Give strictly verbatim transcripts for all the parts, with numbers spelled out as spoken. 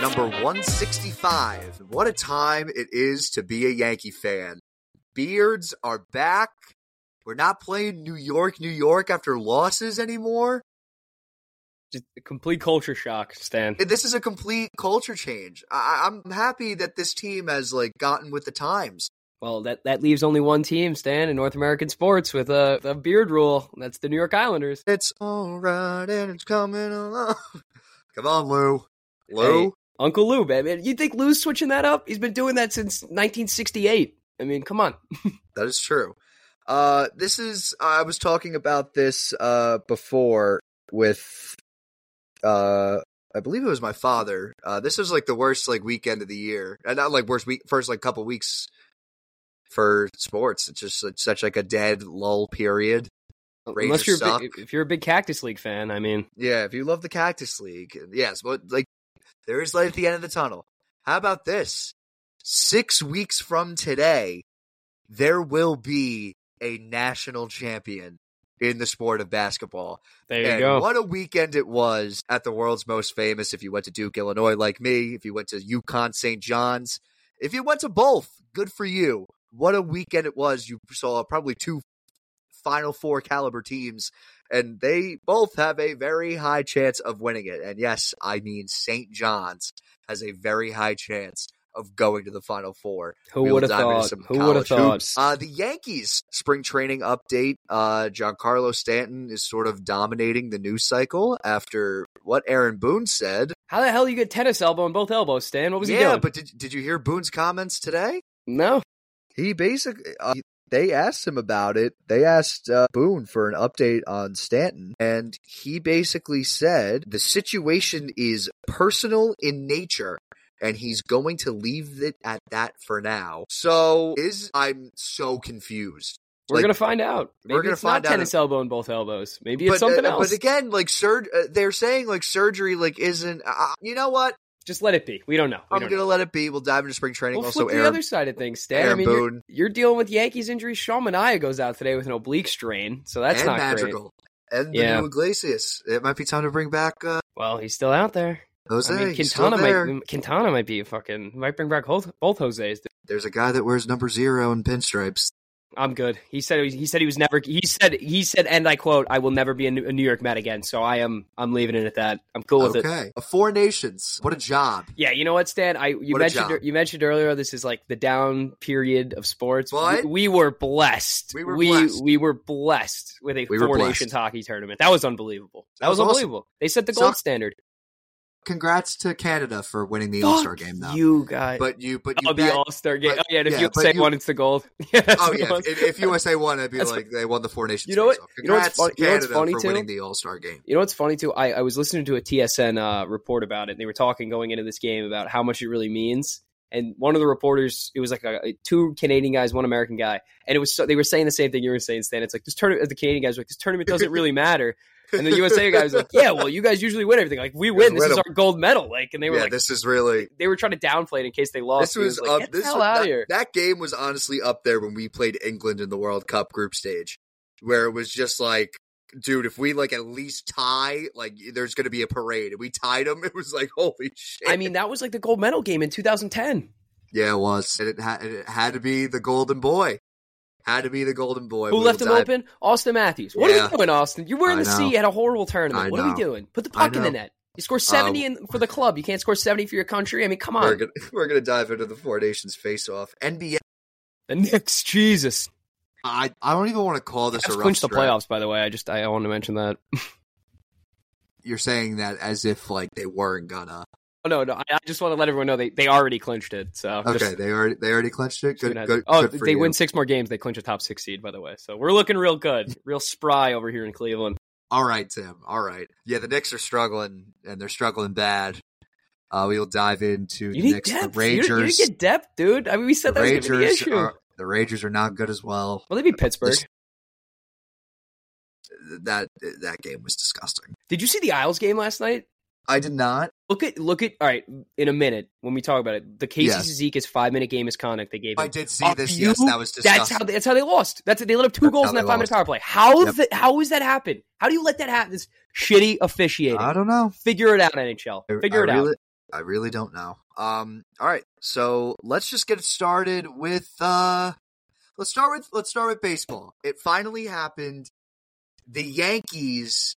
number one sixty-five. What a time it is to be a Yankee fan. Beards are back. We're not playing New York, New York after losses anymore. Just a complete culture shock, Stan. This is a complete culture change. I- I'm happy that this team has like gotten with the times. Well, that, that leaves only one team, Stan, in North American sports with a, a beard rule. That's the New York Islanders. It's all right and it's coming along. Come on, Lou. Lou? Hey, Uncle Lou, man. You think Lou's switching that up? He's been doing that since nineteen sixty-eight. I mean, come on. That is true. Uh, this is, I was talking about this uh, before with, uh, I believe it was my father. Uh, this was like the worst like weekend of the year. Uh, not like worst week, first like couple weeks for sports. It's just like, such like a dead lull period. Rangers Unless you're suck. big, if you're a big Cactus League fan, I mean. Yeah, if you love the Cactus League. Yes, but like there is light at the end of the tunnel. How about this? Six weeks from today, there will be a national champion in the sport of basketball. There you and go. What a weekend it was at the world's most famous. If you went to Duke, Illinois, like me, if you went to UConn, Saint John's, if you went to both, good for you. What a weekend it was. You saw probably two Final Four caliber teams, and they both have a very high chance of winning it. And yes, I mean Saint John's has a very high chance of going to the Final Four. Who We will would have dive into thought? some Who would have college thought? hoops. Uh, the Yankees spring training update. Uh, Giancarlo Stanton is sort of dominating the news cycle after what Aaron Boone said. How the hell you get tennis elbow in both elbows, Stan? What was yeah, he doing? but did, did you hear Boone's comments today? No. He basically, uh, they asked him about it. They asked uh, Boone for an update on Stanton, and he basically said the situation is personal in nature, and he's going to leave it at that for now. So, is I'm so confused. We're Like, gonna find out. Maybe we're gonna it's find not out tennis if- elbow in both elbows. Maybe it's but, something uh, else. But again, like sur- uh, they're saying like surgery like isn't. Uh, you know what? Just let it be. We don't know. We I'm don't gonna know. let it be. We'll dive into spring training. We'll also, flip to Aaron, the other side of things, Stan. I Aaron mean, you're, Boone. you're dealing with Yankees injuries. Sean Manaea goes out today with an oblique strain, so that's and not Madrigal and the Yeah. new Iglesias. It might be time to bring back uh, great. Well, he's still out there. Jose. I mean, He's still Quintana there. might Quintana might be a fucking might bring back both both Jose's. There's a guy that wears number zero in pinstripes. I'm good. He said he said he was never. He said he said, and I quote, "I will never be a New a New York Met again." So I am. I'm leaving it at that. I'm cool with it. Okay, a Four Nations. What a job. Yeah, you know what, Stan? I you What a mentioned job. you mentioned earlier. This is like the down period of sports. But- we, we were blessed. We were we, blessed. we were blessed with a We were Four blessed. Nations hockey tournament. That was unbelievable. That, That was, was awesome. unbelievable. They set the gold Suck- standard. Congrats to Canada for winning the Fuck All Star game, though. you guys. But you, but you oh, bet. the All Star game. but- oh yeah, and if yeah, you but say you- one, it's the gold. Yeah, that's Oh what it yeah, was. if, if U S A won, I'd be That's like they won the Four Nations. You know what- face-off. you know what's Congrats fun- to you know what's Canada funny, for too? winning the All Star game. You know what's funny too? I, I was listening to a T S N uh, report about it. And they were talking going into this game about how much it really means. And one of the reporters, it was like a, a- two Canadian guys, one American guy, and it was so, they were saying the same thing you were saying, Stan. It's like this tournament. The Canadian guys were like, this tournament doesn't really matter. And the U S A guy was like, yeah, well, you guys usually win everything. Like we win. This win is 'em. our gold medal. Like, and they were Yeah, like, this is really. they were trying to downplay it in case they lost. This was He like, up. Get This the hell was- out of that, here. that game was honestly up there when we played England in the World Cup group stage, where it was just like, dude, if we like at least tie, like there's going to be a parade. And we tied them. It was like, holy shit. I mean, that was like the gold medal game in two thousand ten. yeah, it was. And it had it had to be the golden boy. Had to be the golden boy. Who We left will him dive- open? Austin Matthews. What Yeah. are we doing, Austin? You were in I the know. sea, had a horrible tournament. I What are we know. doing? Put the I puck in the know. net. You score seventy Uh, in, for the club. You can't score seventy for your country. I mean, come We're on. gonna we're gonna dive into the Four Nations face off. N B A. The Knicks, Jesus. I I don't even want to call this Let's a rough clinch the stretch. playoffs, by the way. I just I want to mention that. You're saying that as if like they weren't gonna. Oh, no, no. I, I just want to let everyone know they, they already clinched it. So Okay, just- they already they already clinched it. Good, Good, good, oh, good for they you. win six more games. They clinch a top six seed, by the way. So we're looking real good, real spry over here in Cleveland. All right, Tim. All right. Yeah, the Knicks are struggling, and they're struggling bad. Uh, we'll dive into You the need Knicks. depth. The You, Rangers. you didn't get depth, dude. I mean, we the said that was going to be the Rangers issue. are the Rangers are not good as well. Well, they beat Pittsburgh. This- That that game was disgusting. Did you see the Isles game last night? I did not. Look at look at all right. In a minute, when we talk about it, the Casey Yes. Zizekas five minute game misconduct they gave him. I did see Are this. you- Yes, that was disgusting. That's how they, that's how they lost. That's they let up two That's goals how in that they five minute lost. power play. How Yep. the, how is that happen? How do you let that happen? This shitty officiating. I don't know. Figure it out, N H L. I- Figure I it really, out. I really don't know. Um, all right, so let's just get started with. Uh, let's start with let's start with baseball. It finally happened. The Yankees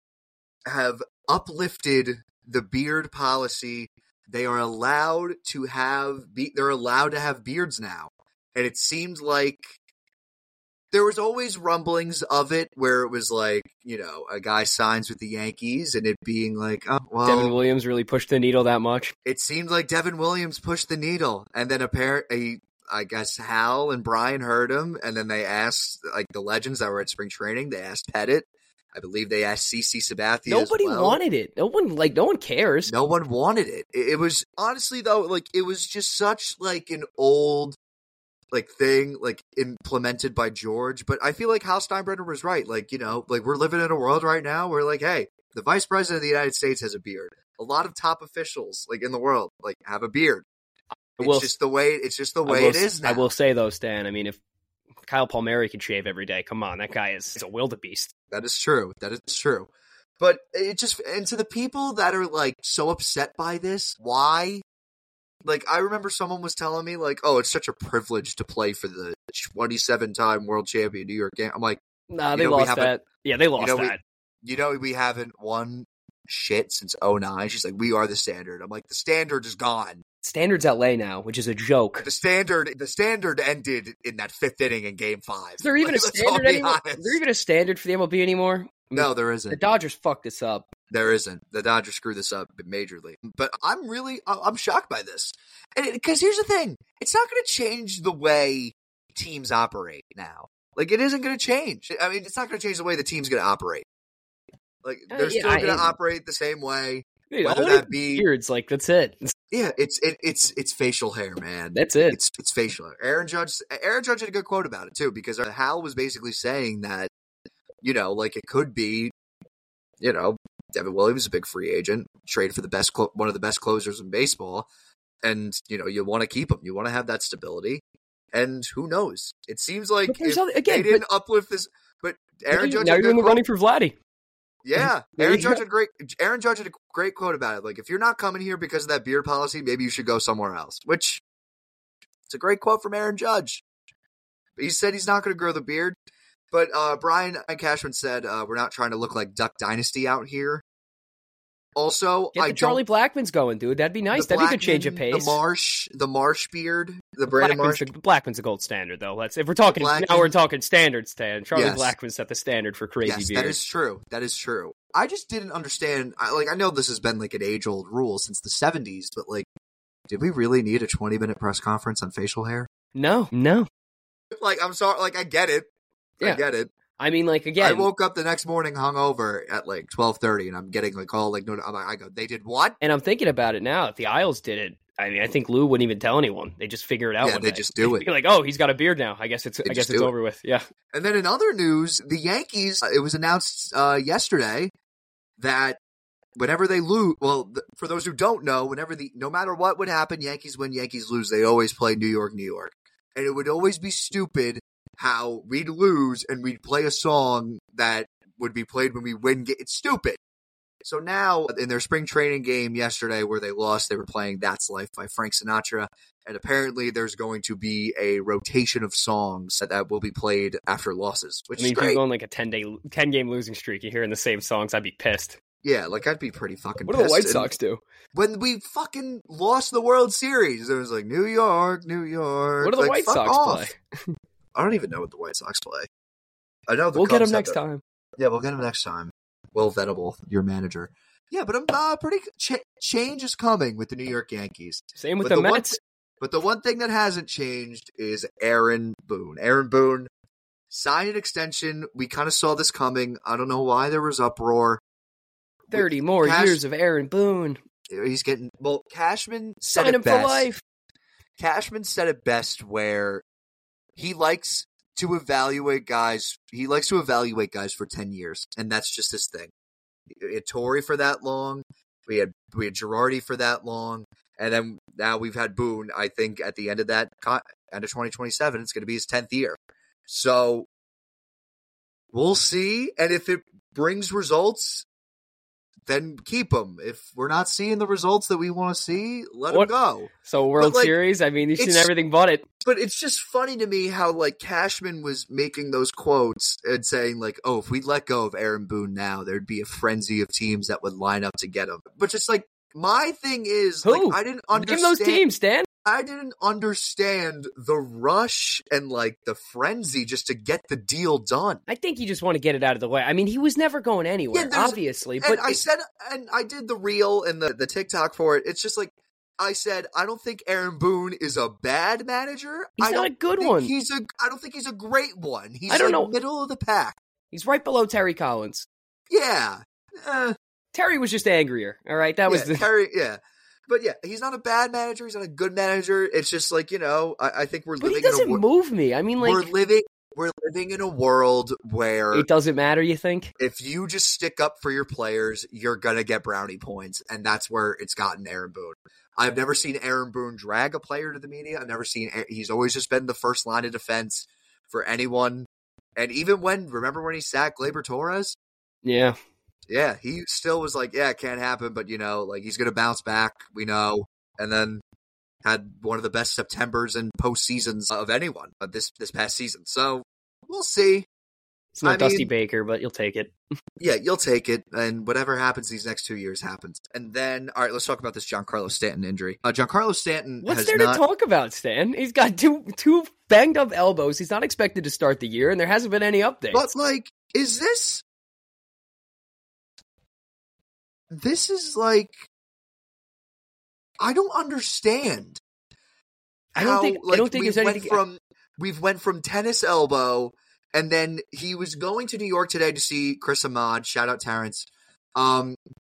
have uplifted the beard policy. They are allowed to have. Be- they're allowed to have beards now, and it seemed like there was always rumblings of it where it was like, you know, a guy signs with the Yankees and it being like, oh, well. Devin Williams really pushed the needle that much. It seemed like Devin Williams pushed the needle. And then apparently, I guess Hal and Brian heard him. And then they asked, like, the legends that were at spring training, they asked Pettit. I believe they asked CeCe Sabathia Nobody as well. wanted it. No one, like, no one cares. No one wanted it. It, it was, honestly, though, like, it was just such, like, an old like thing like implemented by George, but I feel like Hal Steinbrenner was right. Like, you know, like we're living in a world right now where like, hey, the vice president of the United States has a beard. A lot of top officials like in the world like have a beard. It's will, just the way it's just the way will, it is now. I will say though, Stan, I mean, if Kyle Palmieri can shave every day, come on, that guy is a wildebeest. That is true. That is true. But it just, and to the people that are like so upset by this, why? Like, I remember someone was telling me, like, oh, it's such a privilege to play for the twenty-seven time world champion New York Yankees. I'm like, nah, they lost that. Yeah, they lost you know, that. We, you know, we haven't won shit since oh nine. She's like, we are the standard. I'm like, the standard is gone. Standard's L A now, which is a joke. The standard, the standard ended in that fifth inning in Game Five. Is there even like, a standard anymore? Is there even a standard for the M L B anymore? I mean, no, there isn't. The Dodgers fucked this up. There isn't. The Dodgers screwed this up majorly. But I'm really, I'm shocked by this. Because here's the thing. It's not going to change the way teams operate now. Like, it isn't going to change. I mean, it's not going to change the way the team's going to operate. Like, they're uh, yeah, still going to I, operate the same way. Dude, whether that be beards, like, that's it. Yeah, it's it, it's it's facial hair, man. That's it. It's it's facial hair. Aaron Judge, Aaron Judge had a good quote about it, too, because Hal was basically saying that, you know, like, it could be, you know, Devin Williams is a big free agent, trade for the best, clo- one of the best closers in baseball, and you know you want to keep him, you want to have that stability, and who knows? It seems like if other, again, they didn't but, uplift this, but Aaron Judge now you're in the quote, running for Vladdy. Yeah, Aaron Judge had great. Aaron Judge had a great quote about it. Like, if you're not coming here because of that beard policy, maybe you should go somewhere else. Which it's a great quote from Aaron Judge. He said he's not going to grow the beard. But uh, Brian Cashman said, uh, we're not trying to look like Duck Dynasty out here. Also, Get I the Charlie Blackman's going, dude. That'd be nice. That'd Blackman, be a good change of pace. The Marsh, the Marsh beard, the Brandon Marsh. The, Blackman's a gold standard, though. Let's if we're talking Blackman, now, we're talking standard stand. Charlie yes. Blackman set the standard for crazy yes, beard. That is true. That is true. I just didn't understand. I, like, I know this has been like an age-old rule since the seventies, but like, did we really need a twenty-minute press conference on facial hair? No, no. Like, I'm sorry. Like, I get it. Yeah. I get it. I mean, like, again, I woke up the next morning hungover at like twelve thirty, and I'm getting like all like no. I'm like, I go, they did what? And I'm thinking about it now. If the Isles did it, I mean, I think Lou wouldn't even tell anyone. They just figure it out. Yeah, one they day. just do They'd it. be like, oh, he's got a beard now. I guess it's. They I guess just it's do over it. with. Yeah. And then in other news, the Yankees. It was announced uh, yesterday that whenever they lose, well, th- for those who don't know, whenever the no matter what would happen, Yankees win, Yankees lose. They always play New York, New York, and it would always be stupid how we'd lose and we'd play a song that would be played when we win. It's stupid. So now in their spring training game yesterday where they lost, they were playing That's Life by Frank Sinatra. And apparently there's going to be a rotation of songs that, that will be played after losses, which I mean, is if great. you're going like a ten day, ten game losing streak, you're hearing the same songs, I'd be pissed. Yeah, like I'd be pretty fucking What do pissed. the White And Sox do? when we fucking lost the World Series, it was like, New York, New York. What do the like, White fuck Sox off. play? I don't even know what the White Sox play. I know the We'll get Cubs them have next their- time. Yeah, we'll get him next time. Will Venable, your manager. Yeah, but I'm uh, pretty. Ch- change is coming with the New York Yankees. Same with But the, the one Mets. th- but the one thing that hasn't changed is Aaron Boone. Aaron Boone signed an extension. We kind of saw this coming. I don't know why there was uproar. Thirty more Cash- years of Aaron Boone. He's getting well. Cashman said Sign it him best. for life. Cashman said it best, where he likes to evaluate guys. He likes to evaluate guys for ten years, and that's just his thing. We had Torrey for that long. We had we had Girardi for that long, and then now we've had Boone. I think at the end of that end of twenty twenty-seven, it's going to be his tenth year. So we'll see, and if it brings results, then keep him. If we're not seeing the results that we want to see, let What- him go. So World like, Series, I mean, you've seen it's- everything but it. But it's just funny to me how like Cashman was making those quotes and saying like, "Oh, if we let go of Aaron Boone now, there'd be a frenzy of teams that would line up to get him." But just like my thing is, Who? like, I didn't Name understand those teams, Stan. I didn't understand the rush and like the frenzy just to get the deal done. I think you just want to get it out of the way. I mean, he was never going anywhere, Yeah, there's- obviously. And But I it- said, and I did the reel and the, the TikTok for it. It's just like, I said, I don't think Aaron Boone is a bad manager. He's I not don't a good think one. He's a, I don't think he's a great one. He's I don't like know. middle of the pack. he's right below Terry Collins. Yeah. Uh, Terry was just angrier. All right, that was yeah, the. Terry, yeah. But yeah, he's not a bad manager. He's not a good manager. It's just like, you know, I, I think we're But he living in a doesn't wor- move me. I mean, we're like, living we're living in a world where it doesn't matter. You think? if you just stick up for your players, you're gonna get brownie points, and that's where it's gotten Aaron Boone. I've never seen Aaron Boone drag a player to the media. I've never seen. He's always just been the first line of defense for anyone. And even when, remember when he sacked Gleyber Torres? Yeah. Yeah, he still was like, yeah, it can't happen, but you know, like he's gonna bounce back. We know, and then had one of the best Septembers and postseasons of anyone uh, this this past season. So we'll see. It's not I Dusty mean- Baker, but you'll take it. Yeah, you'll take it, and whatever happens these next two years happens. And then, all right, let's talk about this Giancarlo Stanton injury. Uh, Giancarlo Stanton What's has there not. to talk about, Stan? He's got two two banged up elbows. He's not expected to start the year, and there hasn't been any updates. But like, is this? This is like, I don't understand. I don't how, think- I like, don't think we there's went anything- from we've went from tennis elbow, and then he was going to New York today to see Chris Ahmad. Shout out Terrence. Um,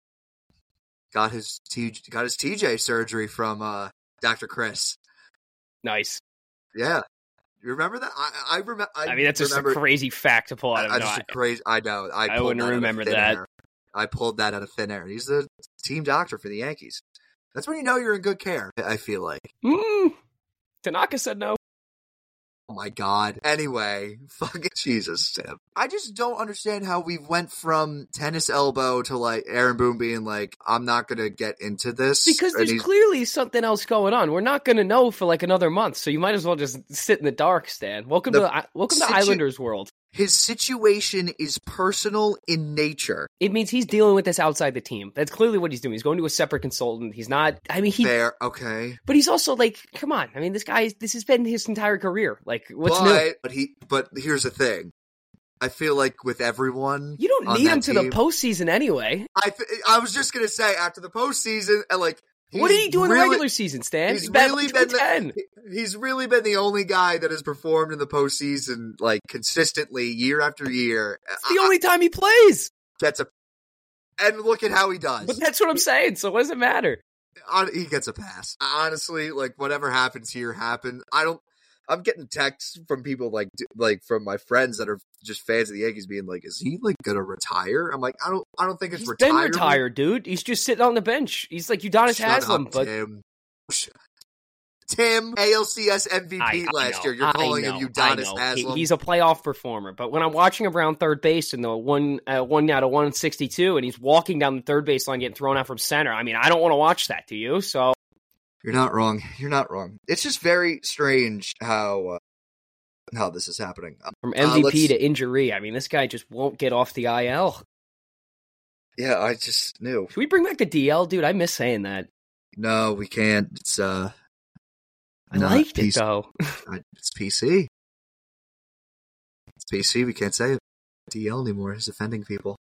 got his T, got his T J surgery from uh, Doctor Chris. Nice. Yeah, you remember that? I I, remember. I, I mean, that's just remember, a crazy fact to pull out of I, I no, just I- a crazy. I know. I, I pulled wouldn't that out of remember thin that. air. I pulled that out of thin air. He's the team doctor for the Yankees. That's when you know you're in good care. I feel like. Mm, Tanaka said no. Oh my god. Anyway, fucking Jesus, Sam. I just don't understand how we went from tennis elbow to like Aaron Boone being like, I'm not gonna get into this. Because And there's he's- clearly something else going on. We're not going to know for like another month, so you might as well just sit in the dark, Stan. Welcome The to welcome to situ- Islanders world. his situation is personal in nature. It means he's dealing with this outside the team. That's clearly what he's doing. He's going to a separate consultant. He's not. I mean, he. Fair, okay. But he's also like, come on. I mean, this guy. This has been his entire career. Like, what's but, new? But he but here's the thing. I feel like with everyone You don't on need that him to team- the postseason anyway. I th- I was just gonna say after the postseason and like What did he's he do in the really- regular season, Stan? He's He's batted really like been two ten. the, he's really been the only guy that has performed in the postseason like consistently year after year. It's the only time he plays. Gets a and look at how he does. But that's what I'm saying. So what does it matter? Hon- he gets a pass. Honestly, like whatever happens here happened. I don't. I'm getting texts from people like d- like from my friends that are just fans of the Yankees being like, "Is he like gonna retire?" I'm like, I don't. I don't think it's He's retirement. been retired, dude. He's just sitting on the bench. He's like Udonis Shut Haslam, up, but Tim. Sh- Tim, A L C S M V P I, I last know, year. You're I calling know, him I Udonis know. He- Haslam. he's a playoff performer. But when I'm watching him around third base in the one uh, one out of one sixty-two, and he's walking down the third base line getting thrown out from center, I mean, I don't want to watch that. Do you? So You're not wrong. You're not wrong. It's just very strange how uh, how this is happening. Um, from Uh, M V P let's- to injury, I mean, this guy just won't get off the I L. Yeah, I just knew. Should we bring back the D L, dude? I miss saying that. No, we can't. It's uh, I not liked P it C. though. I- It's P C. It's P C. We can't say D L anymore. It's offending people.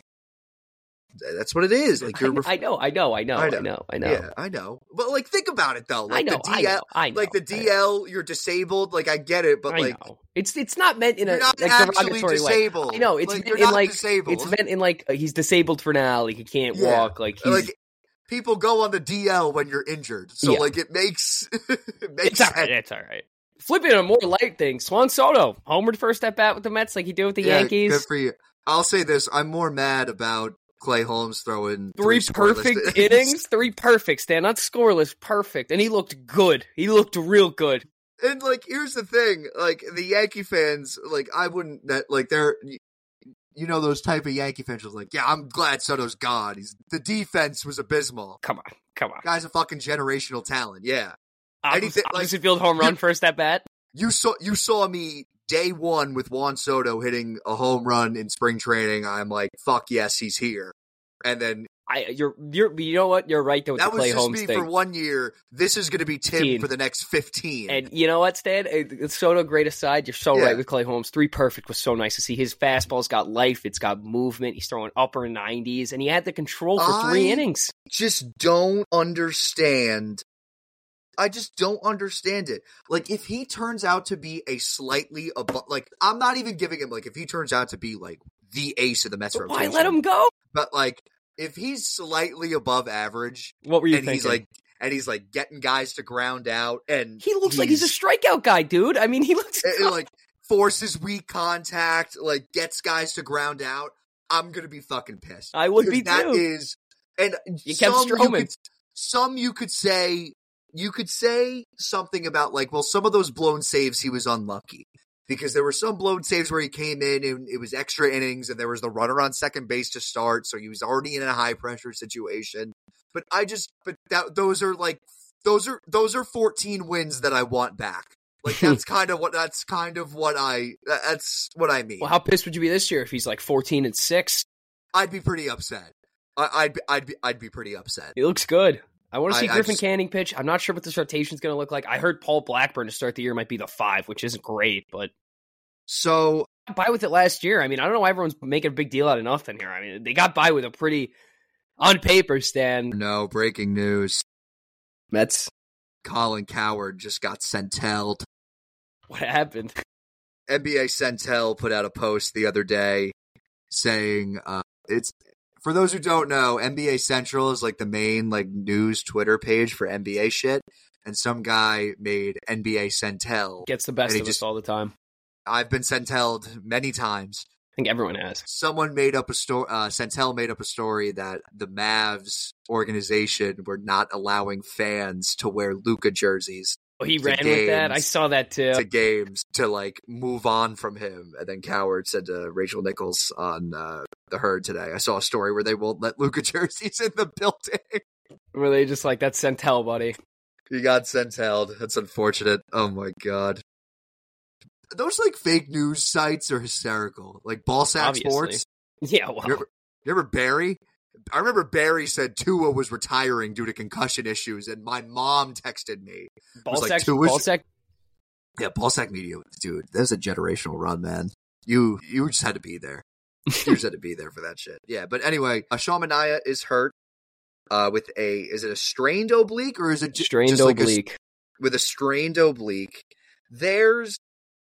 That's what it is. Like you're. I, I know, I know, I know, I I know. know, I know. Yeah, I know. But like, think about it though. Like I know, the I D L, know, I know. like the D L, you're disabled. Like I get it, but I like know. It's it's not meant in a you're not like actually derogatory way. disabled. I know it's like, meant you're in not like disabled. it's meant in like uh, he's disabled for now, like he can't Yeah. walk, like he's like people go on the D L when you're injured, so Yeah. like it makes it makes it's all sense. right. It's all right. Flipping a more light thing, Juan Soto homered first at bat with the Mets, like he did with the Yeah, Yankees. Good for you. I'll say this: I'm more mad about Clay Holmes throwing Three scoreless perfect innings, three perfect, Stan, not scoreless, perfect, and he looked good. He looked real good. And like, here's the thing: like the Yankee fans, like I wouldn't that like they're you know those type of Yankee fans was like, yeah, I'm glad Soto's gone. He's, the defense was abysmal. Come on, come on. Guy's a fucking generational talent. Yeah. Anything, opposite like, field home run you, first at bat. You saw you saw me day one with Juan Soto hitting a home run in spring training. I'm like, fuck yes, he's here. And then I you're you're you know what? You're right though with that the Clay was just Holmes me thing. For one year. This is going to be Tim Teen. For the next fifteen. And you know what, Stan? Soto, great aside. You're so yeah. right with Clay Holmes. Three perfect was so nice to see. His fastball's got life. It's got movement. He's throwing upper nineties, and he had the control for I three innings. Just don't understand. I just don't understand it. Like, if he turns out to be a slightly above, like, I'm not even giving him, like, if he turns out to be, like, the ace of the Mets rotation. Why let him go? But, like, if he's slightly above average. What were you and thinking? He's like, and he's, like, getting guys to ground out. And he looks he's, like he's a strikeout guy, dude. I mean, he looks and, and, like, forces weak contact, like, gets guys to ground out. I'm going to be fucking pissed. I would be, that too. That is, and you kept some Stroman. You could, some you could say, You could say something about, like, well, some of those blown saves, he was unlucky. Because there were some blown saves where he came in and it was extra innings and there was the runner on second base to start, so he was already in a high-pressure situation. But I just, but that, those are, like, those are, those are fourteen wins that I want back. Like, that's kind of what, that's kind of what I, that's what I mean. Well, how pissed would you be this year if he's, like, fourteen and six? I'd be pretty upset. I, I'd, be, I'd, be, I'd be pretty upset. He looks good. I want to see I, Griffin I just, Canning pitch. I'm not sure what this rotation is going to look like. I heard Paul Blackburn to start the year might be the five, which isn't great, but so got by with it last year. I mean, I don't know why everyone's making a big deal out of nothing here. I mean, they got by with a pretty on paper stand. No, breaking news. Mets. Colin Cowherd just got sentelled. What happened? N B A Centel put out a post the other day saying uh, it's. For those who don't know, N B A Central is like the main like news Twitter page for N B A shit, and some guy made N B A Centel. Gets the best of just, us all the time. I've been Centelled many times. I think everyone has. Someone made up a story. Uh, Centel made up a story that the Mavs organization were not allowing fans to wear Luka jerseys. Oh, he ran games, with that? I saw that too. To games to like move on from him. And then Cowherd said to Rachel Nichols on uh, The Herd today, I saw a story where they won't let Luka jerseys in the building. Were they just like, that's Centel, buddy? He got Centelled. That's unfortunate. Oh my God. Those like fake news sites are hysterical. Like Ballsack Obviously. Sports. Yeah, well. You remember, you remember Barry? I remember Barry said Tua was retiring due to concussion issues, and my mom texted me. Ballsack, like, Ballsack? Yeah, Ballsack Media, dude. There's a generational run, man. You you just had to be there. You just had to be there for that shit. Yeah, but anyway, uh, Sean Manaea is hurt uh, with a, is it a strained oblique or is it j- strained just like oblique? A, with a strained oblique. There's,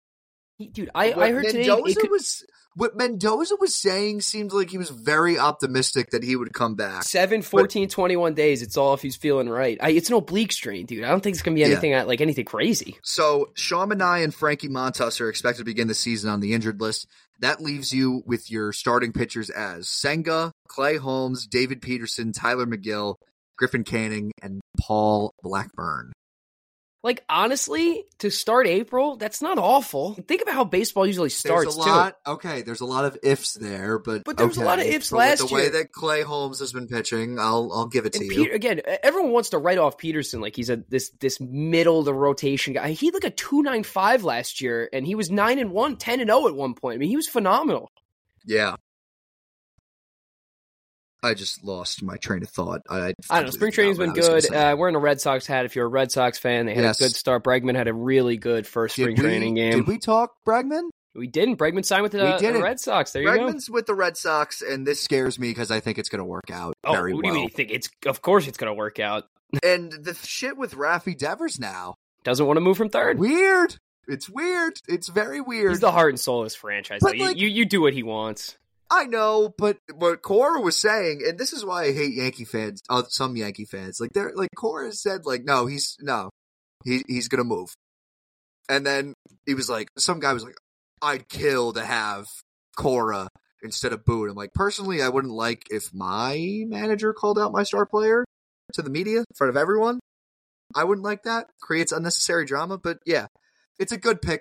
dude, I, I heard Mendoza today could, was what Mendoza was saying seemed like he was very optimistic that he would come back. seven, fourteen, but, twenty-one days. It's all if he's feeling right. I, it's an oblique strain, dude. I don't think it's going to be anything yeah. like anything crazy. So Sean Manaea and Frankie Montas are expected to begin the season on the injured list. That leaves you with your starting pitchers as Senga, Clay Holmes, David Peterson, Tyler McGill, Griffin Canning, and Paul Blackburn. Like, honestly, to start April, that's not awful. Think about how baseball usually starts, there's a lot, too. Okay, there's a lot of ifs there, but But there was okay. a lot of ifs but last with the year. way that Clay Holmes has been pitching, I'll I'll give it to and you. Peter, again, everyone wants to write off Peterson like he's a this this middle of the rotation guy. He had like a two point nine five last year, and he was nine and one, ten and oh at one point. I mean, he was phenomenal. Yeah. I just lost my train of thought. I, I don't know. Spring training's been good. Uh, we're in a Red Sox hat. If you're a Red Sox fan, they had yes. a good start. Bregman had a really good first did spring we, training game. Did we talk Bregman? We didn't. Bregman signed with the, uh, the Red Sox. There you Bregman's go. Bregman's with the Red Sox, and this scares me because I think it's going to work out oh, very what well. do you mean you think it's? Of course it's going to work out. And the shit with Rafi Devers now. Doesn't want to move from third. Weird. It's weird. It's very weird. He's the heart and soul of this franchise. Like, like, you, you do what he wants. I know, but what Cora was saying, and this is why I hate Yankee fans, uh, some Yankee fans, like they're like Cora said, like no, he's no, he he's gonna move, and then he was like, some guy was like, I'd kill to have Cora instead of Boone. I'm like, personally, I wouldn't like if my manager called out my star player to the media in front of everyone. I wouldn't like that. Creates unnecessary drama, but yeah, it's a good pickup.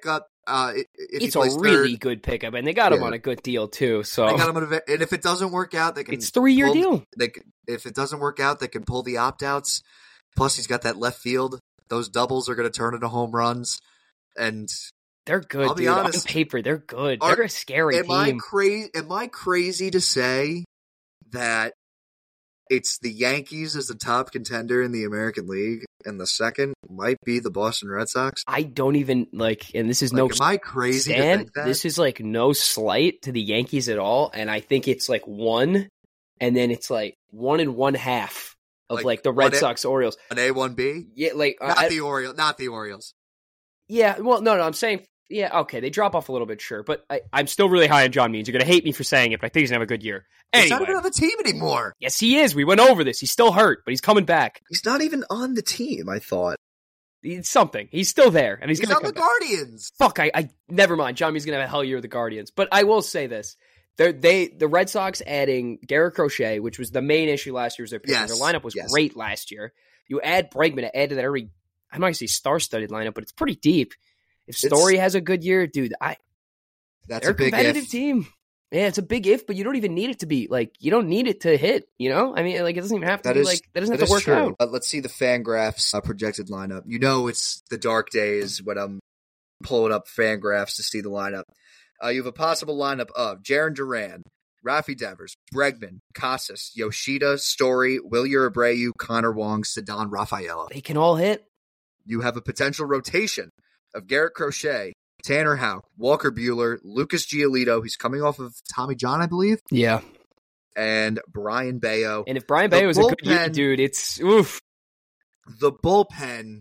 Uh, if it's he a plays really third, good pickup, and they got him Yeah. on a good deal too. So they got him on a, and if it doesn't work out, they can. it's three year pull- deal. They can- if it doesn't work out, they can pull the opt outs. Plus, he's got that left field. Those doubles are going to turn into home runs, and They're good, I'll be dude. honest. On paper, they're good. Are- They're a scary am I team. crazy? Am I crazy to say that it's the Yankees as the top contender in the American League, and the second might be the Boston Red Sox? I don't even like, and this is Like, no am I crazy to Stan, think that? this is like no slight to the Yankees at all, and I think it's like one, and then it's like one and one half of Like, like, the Red one A- Sox Orioles. An A one B? Yeah, like Not I, the Orioles. Not the Orioles. yeah. Well, no, no, I'm saying yeah, okay, they drop off a little bit, sure, but I, I'm still really high on John Means. You're gonna hate me for saying it, but I think he's gonna have a good year. He's not Anyway, even on the team anymore. yes, he is. We went over this. He's still hurt, but he's coming back. He's not even on the team, I thought. It's something. He's still there, and he's, He's, gonna on come the back. Guardians. Fuck, I, I never mind. John Means gonna have a hell year with the Guardians. But I will say this. They're, they the Red Sox adding Garrett Crochet, which was the main issue last year, was their pitching. Yes, Their lineup was yes. great last year. You add Bregman to add to that already, I'm not gonna say star-studded lineup, but it's pretty deep. If Story has a good year, dude, I That's they're a big competitive if. team. Yeah, it's a big if, but you don't even need it to be like you don't need it to hit. You know, I mean, like it doesn't even have to That be is- like that doesn't That have to is work true. out. Uh, let's see the Fangraphs uh, projected lineup. You know it's the dark days when I'm pulling up Fangraphs to see the lineup. Uh, you have a possible lineup of Jarren Duran, Rafi Devers, Bregman, Casas, Yoshida, Story, Wilyer Abreu, Connor Wong, Cedon Rafaela. They can all hit. You have a potential rotation of Garrett Crochet, Tanner Houck, Walker Buehler, Lucas Giolito, he's coming off of Tommy John, I believe, Yeah, and Brian Bayo. and if Brian The Bayo is a good year, bullpen- dude, it's oof. The bullpen,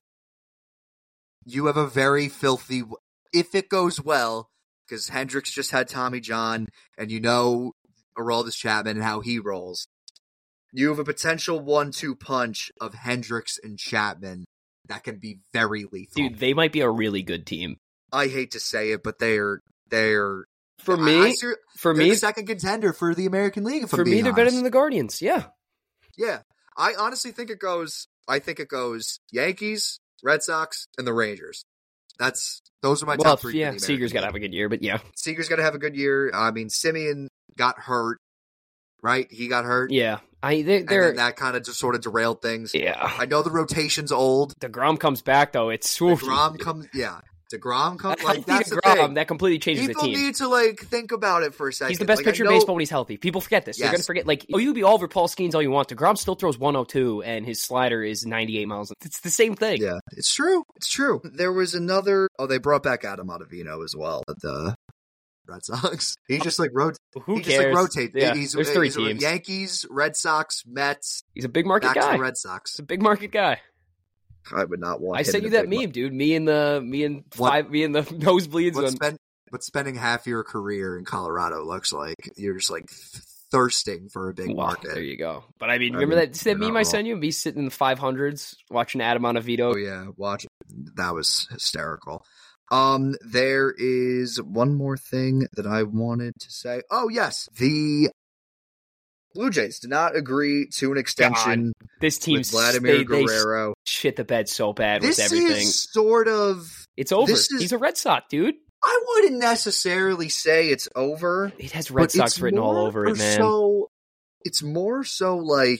you have a very filthy, if it goes well, because Hendricks just had Tommy John, and you know Aroldis Chapman and how he rolls. You have a potential one two punch of Hendricks and Chapman that can be very lethal. Dude, they might be a really good team. I hate to say it, but they're they're For I- me, I ser- for they're me, the second contender for the American League. If I'm for me, being they're better honest. than the Guardians. Yeah, Yeah, I honestly think it goes. I think it goes Yankees, Red Sox, and the Rangers. That's those are my well, top three. yeah. Seager's got to have a good year, but yeah, Seager's got to have a good year. I mean, Simeon got hurt, right? He got hurt. yeah. I they, and they're then that kind of just sort of derailed things. yeah. I know the rotation's old. DeGrom comes back though. It's oof. DeGrom comes, yeah. DeGrom comes. Healthy Like that's the DeGrom, thing. that completely changes People the team. need to like think about it for a second. He's the best Like, I pitcher in know- baseball when he's healthy. People forget this. They're Yes. going to forget. Like, oh, you could be Oliver Paul Skeens all you want. DeGrom still throws one oh two, and his slider is ninety-eight miles. It's the same thing. Yeah, it's true. It's true. There was another. Oh, they brought back Adam Ottavino as well at the Red Sox. He just like rot. Who He cares? just like rotate. Yeah, He's, there's three he's teams. Yankees, Red Sox, Mets, He's a big market back to guy. the Red Sox. He's a big market guy. I would not want. I him sent in you a that big meme, dude. Me and the me and What- five me and the nosebleeds. But, On, spend, but spending half your career in Colorado looks like you're just like th- thirsting for a big Wow, market. there you go. But I mean, I remember mean, that, see that you're meme not I wrong. sent you? Me sitting in the five hundreds watching Adam Ottavino. Oh yeah, watch. That was hysterical. Um, there is one more thing that I wanted to say. Oh yes, the Blue Jays did not agree to an extension This with team's Vladimir they, they Guerrero. shit the bed so bad This with everything. is sort of. It's over. this is- He's a Red Sox, dude. I wouldn't necessarily say it's over. It has Red but Sox it's written all more over it, man. So it's more so like.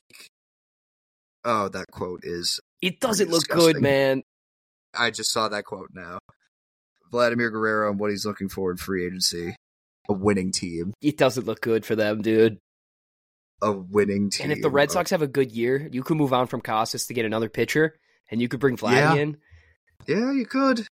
Oh, that quote is. It doesn't look disgusting. good, man. I just saw that quote now. Vladimir Guerrero and what he's looking for in free agency. A winning team. It doesn't look good for them, dude. A winning team. And if the Red of- Sox have a good year, you could move on from Casas to get another pitcher, and you could bring Vlad Yeah. in, Yeah, you could.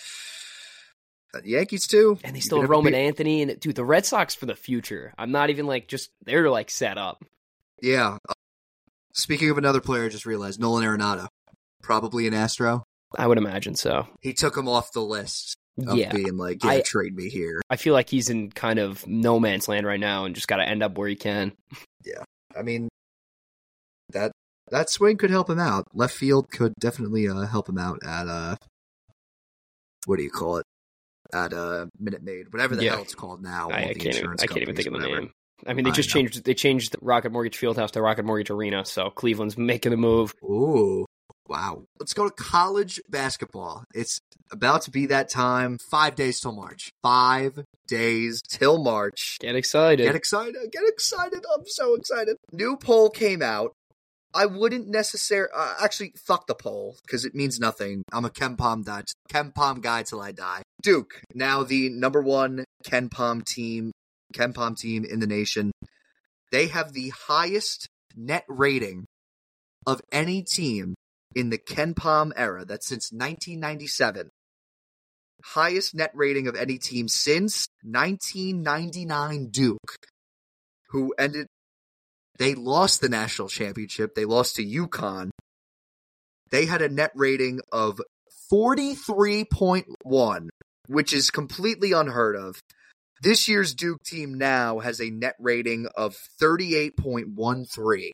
Uh, The Yankees too. and they You still could have a Roman big- Anthony. And dude, the Red Sox for the future. I'm not even like just they're like set up. Yeah. Uh, Speaking of another player, I just realized Nolan Arenado, probably an Astro. I would imagine so. He took him off the list of Yeah, being like, yeah, I- trade me here. I feel like he's in kind of no man's land right now, and just got to end up where he can. I mean, that that swing could help him out. Left field could definitely uh, help him out at uh, what do you call it? At uh, Minute Maid, whatever the Yeah. hell it's called now. I, all I the can't. Even, insurance I can't even think of the companies, whatever. name. I mean, they I just know. changed. They changed Rocket Mortgage Fieldhouse to Rocket Mortgage Arena. So Cleveland's making a move. Ooh, Wow. Let's go to college basketball. It's about to be that time. Five days till March. Five days till March. Get excited. Get excited. Get excited. I'm so excited. New poll came out. I wouldn't necessarily... Uh, actually, fuck the poll, because it means nothing. I'm a KenPom guy, KenPom guy till I die. Duke, now the number one KenPom team, KenPom team in the nation. They have the highest net rating of any team in the KenPom era. That's since nineteen ninety-seven. Highest net rating of any team since nineteen ninety-nine Duke, who ended... They lost the national championship. They lost to UConn. They had a net rating of forty-three point one, which is completely unheard of. This year's Duke team now has a net rating of thirty-eight point one three.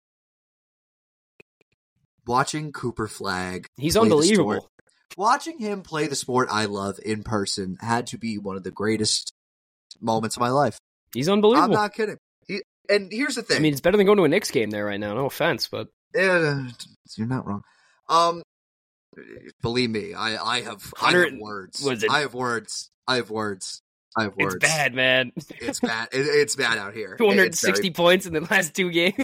Watching Cooper Flagg. He's unbelievable. Sport, watching him play the sport I love in person had to be one of the greatest moments of my life. He's unbelievable. I'm not kidding. He, and here's the thing. I mean, it's better than going to a Knicks game there right now. No offense, but uh, you're not wrong. Um, believe me, I, I have I have words. Was it? I have words. I have words. I have words. It's bad, man. It's bad. It, it's bad out here. two hundred sixty very... points in the last two games.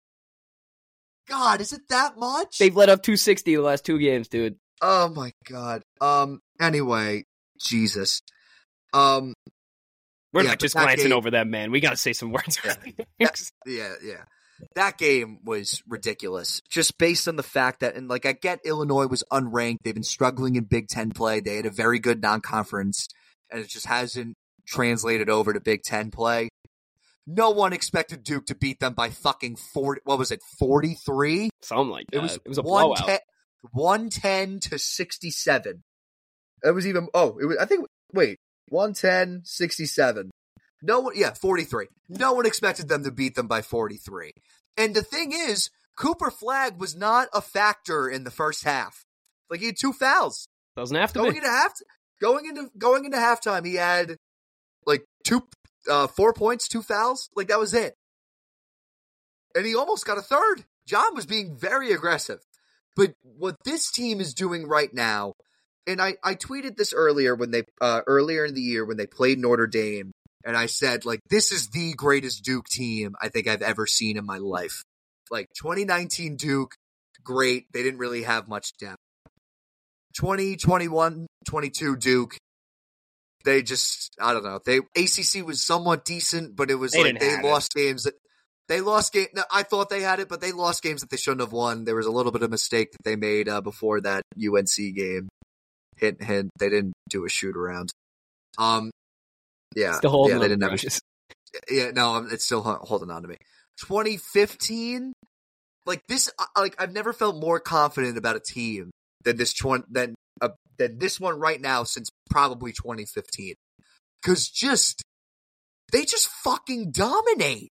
God, is it that much? They've let up two sixty the last two games, dude. Oh my God. Um. Anyway, Jesus. Um. We're yeah, not just glancing game, over that, man. We got to say some words. Yeah, that, yeah, yeah. That game was ridiculous. Just based on the fact that, and like, I get Illinois was unranked. They've been struggling in Big Ten play. They had a very good non-conference, and it just hasn't translated over to Big Ten play. No one expected Duke to beat them by fucking forty. What was it, forty-three? Something like that. It was, it was a one blowout. one ten to sixty-seven. It was even, oh, it was, I think, wait. one ten, sixty-seven. No one, yeah, forty-three. No one expected them to beat them by forty-three. And the thing is, Cooper Flagg was not a factor in the first half. Like, he had two fouls. Doesn't have to going be. Into half, going into going into halftime, he had like two, uh, four points, two fouls. Like, that was it. And he almost got a third. John was being very aggressive. But what this team is doing right now, and I, I tweeted this earlier when they uh, earlier in the year when they played Notre Dame, and I said, like, this is the greatest Duke team I think I've ever seen in my life. Like, twenty nineteen Duke, great. They didn't really have much depth. twenty twenty-one twenty-two Duke, they just, I don't know. They A C C was somewhat decent, but it was they like they lost it. games that they lost game. No, I thought they had it, but they lost games that they shouldn't have won. There was a little bit of mistake that they made uh, before that U N C game. Hint, hint. They didn't do a shoot around. Um, yeah, still yeah, they didn't have a, yeah, no, it's still holding on to me. twenty fifteen, like this, like I've never felt more confident about a team than this twenty than uh, than this one right now since probably twenty fifteen. Because just they just fucking dominate.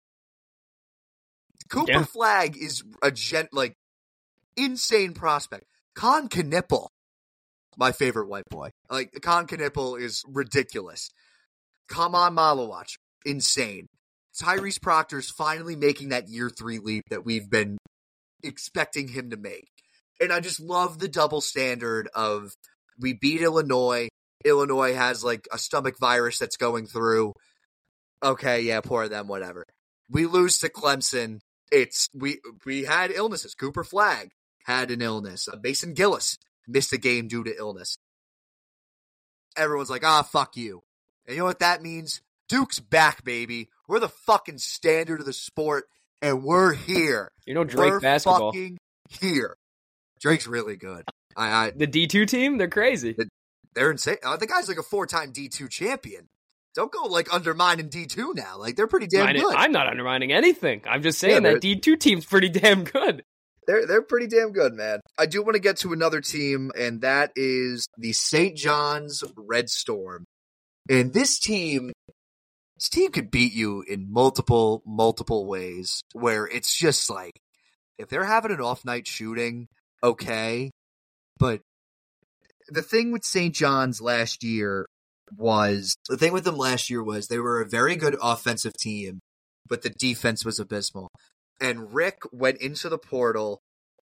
Cooper yeah. Flagg is a gent like insane prospect. Con Knipple. My favorite white boy. Like, Con Knipple is ridiculous. Come on, Malawach. Insane. Tyrese Proctor's finally making that year three leap that we've been expecting him to make. And I just love the double standard of we beat Illinois. Illinois has, like, a stomach virus that's going through. Okay, yeah, poor them, whatever. We lose to Clemson. It's, we, we had illnesses. Cooper Flagg had an illness. Uh, Mason Gillis missed a game due to illness. Everyone's like, ah, fuck you. And you know what that means? Duke's back, baby. We're the fucking standard of the sport, and we're here. You know Drake we're basketball. Fucking here. Drake's really good. I, I The D two team, they're crazy. The, they're insane. Uh, the guy's like a four-time D two champion. Don't go, like, undermining D two now. Like, they're pretty damn Mine, good. I'm not undermining anything. I'm just saying yeah, that D two team's pretty damn good. They're they're pretty damn good, man. I do want to get to another team, and that is the Saint John's Red Storm. And this team, this team could beat you in multiple, multiple ways, where it's just like, if they're having an off-night shooting, okay. But the thing with Saint John's last year was, the thing with them last year was they were a very good offensive team, but the defense was abysmal. And Rick went into the portal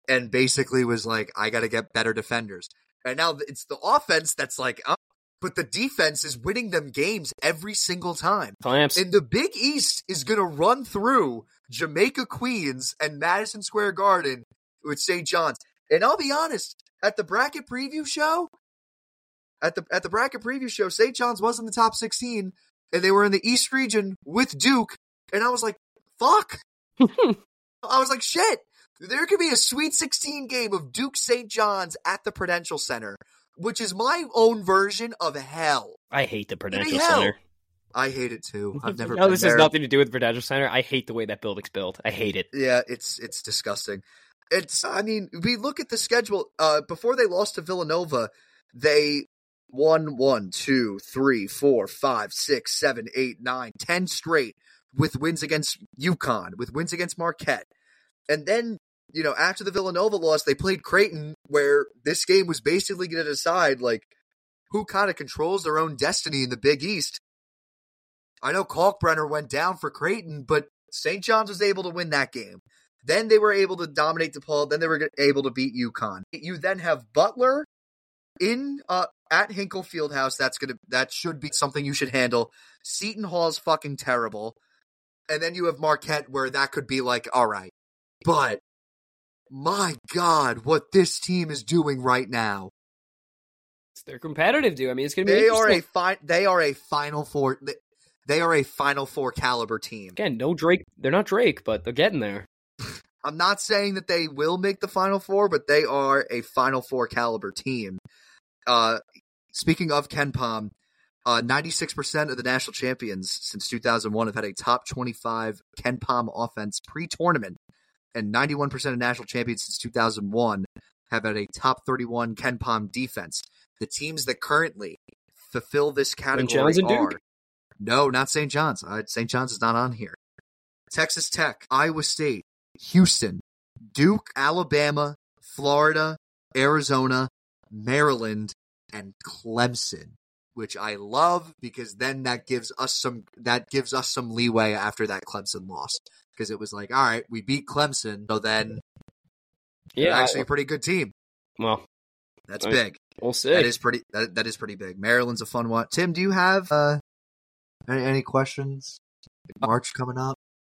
and basically was like, I got to get better defenders. And now it's the offense that's like, oh, but the defense is winning them games every single time. Clamps. And the Big East is going to run through Jamaica Queens and Madison Square Garden with Saint John's. And I'll be honest, at the bracket preview show, at the at the bracket preview show, Saint John's was in the top sixteen, and they were in the East region with Duke. And I was like, fuck. I was like, shit. There could be a Sweet sixteen game of Duke Saint John's at the Prudential Center, which is my own version of hell. I hate the Prudential hell. Center. I hate it too. I've never no, been this there. has nothing to do with the Prudential Center. I hate the way that building's built. I hate it. Yeah, it's it's disgusting. It's, I mean, we look at the schedule. Uh, before they lost to Villanova, they won one, two, three, four, five, six, seven, eight, nine, ten straight with wins against UConn, with wins against Marquette. And then, you know, after the Villanova loss, they played Creighton, where this game was basically going to decide, like, who kind of controls their own destiny in the Big East. I know Kalkbrenner went down for Creighton, but Saint John's was able to win that game. Then they were able to dominate DePaul. Then they were able to beat UConn. You then have Butler in uh, at Hinkle Fieldhouse. That's gonna that should be something you should handle. Seton Hall's fucking terrible. And then you have Marquette, where that could be like, all right. But my God, what this team is doing right now. They're competitive, dude. I mean, it's gonna be. They are a fi- They are a Final Four. They, they are a Final Four caliber team. Again, no Drake. They're not Drake, but they're getting there. I'm not saying that they will make the Final Four, but they are a Final Four caliber team. Uh, speaking of KenPom, uh, ninety-six percent of the national champions since two thousand one have had a top twenty-five KenPom offense pre-tournament, and ninety-one percent of national champions since two thousand one have had a top thirty-one KenPom defense. The teams that currently fulfill this category and are... Duke? No, not Saint John's. Uh, Saint John's is not on here. Texas Tech, Iowa State, Houston, Duke, Alabama, Florida, Arizona, Maryland, and Clemson, which I love because then that gives us some that gives us some leeway after that Clemson loss, because it was like, all right, we beat Clemson, so then yeah, they're actually a pretty good team. Well, that's I, big. We'll see. That is pretty. That, that is pretty big. Maryland's a fun one. Tim, do you have uh, any, any questions? March coming up.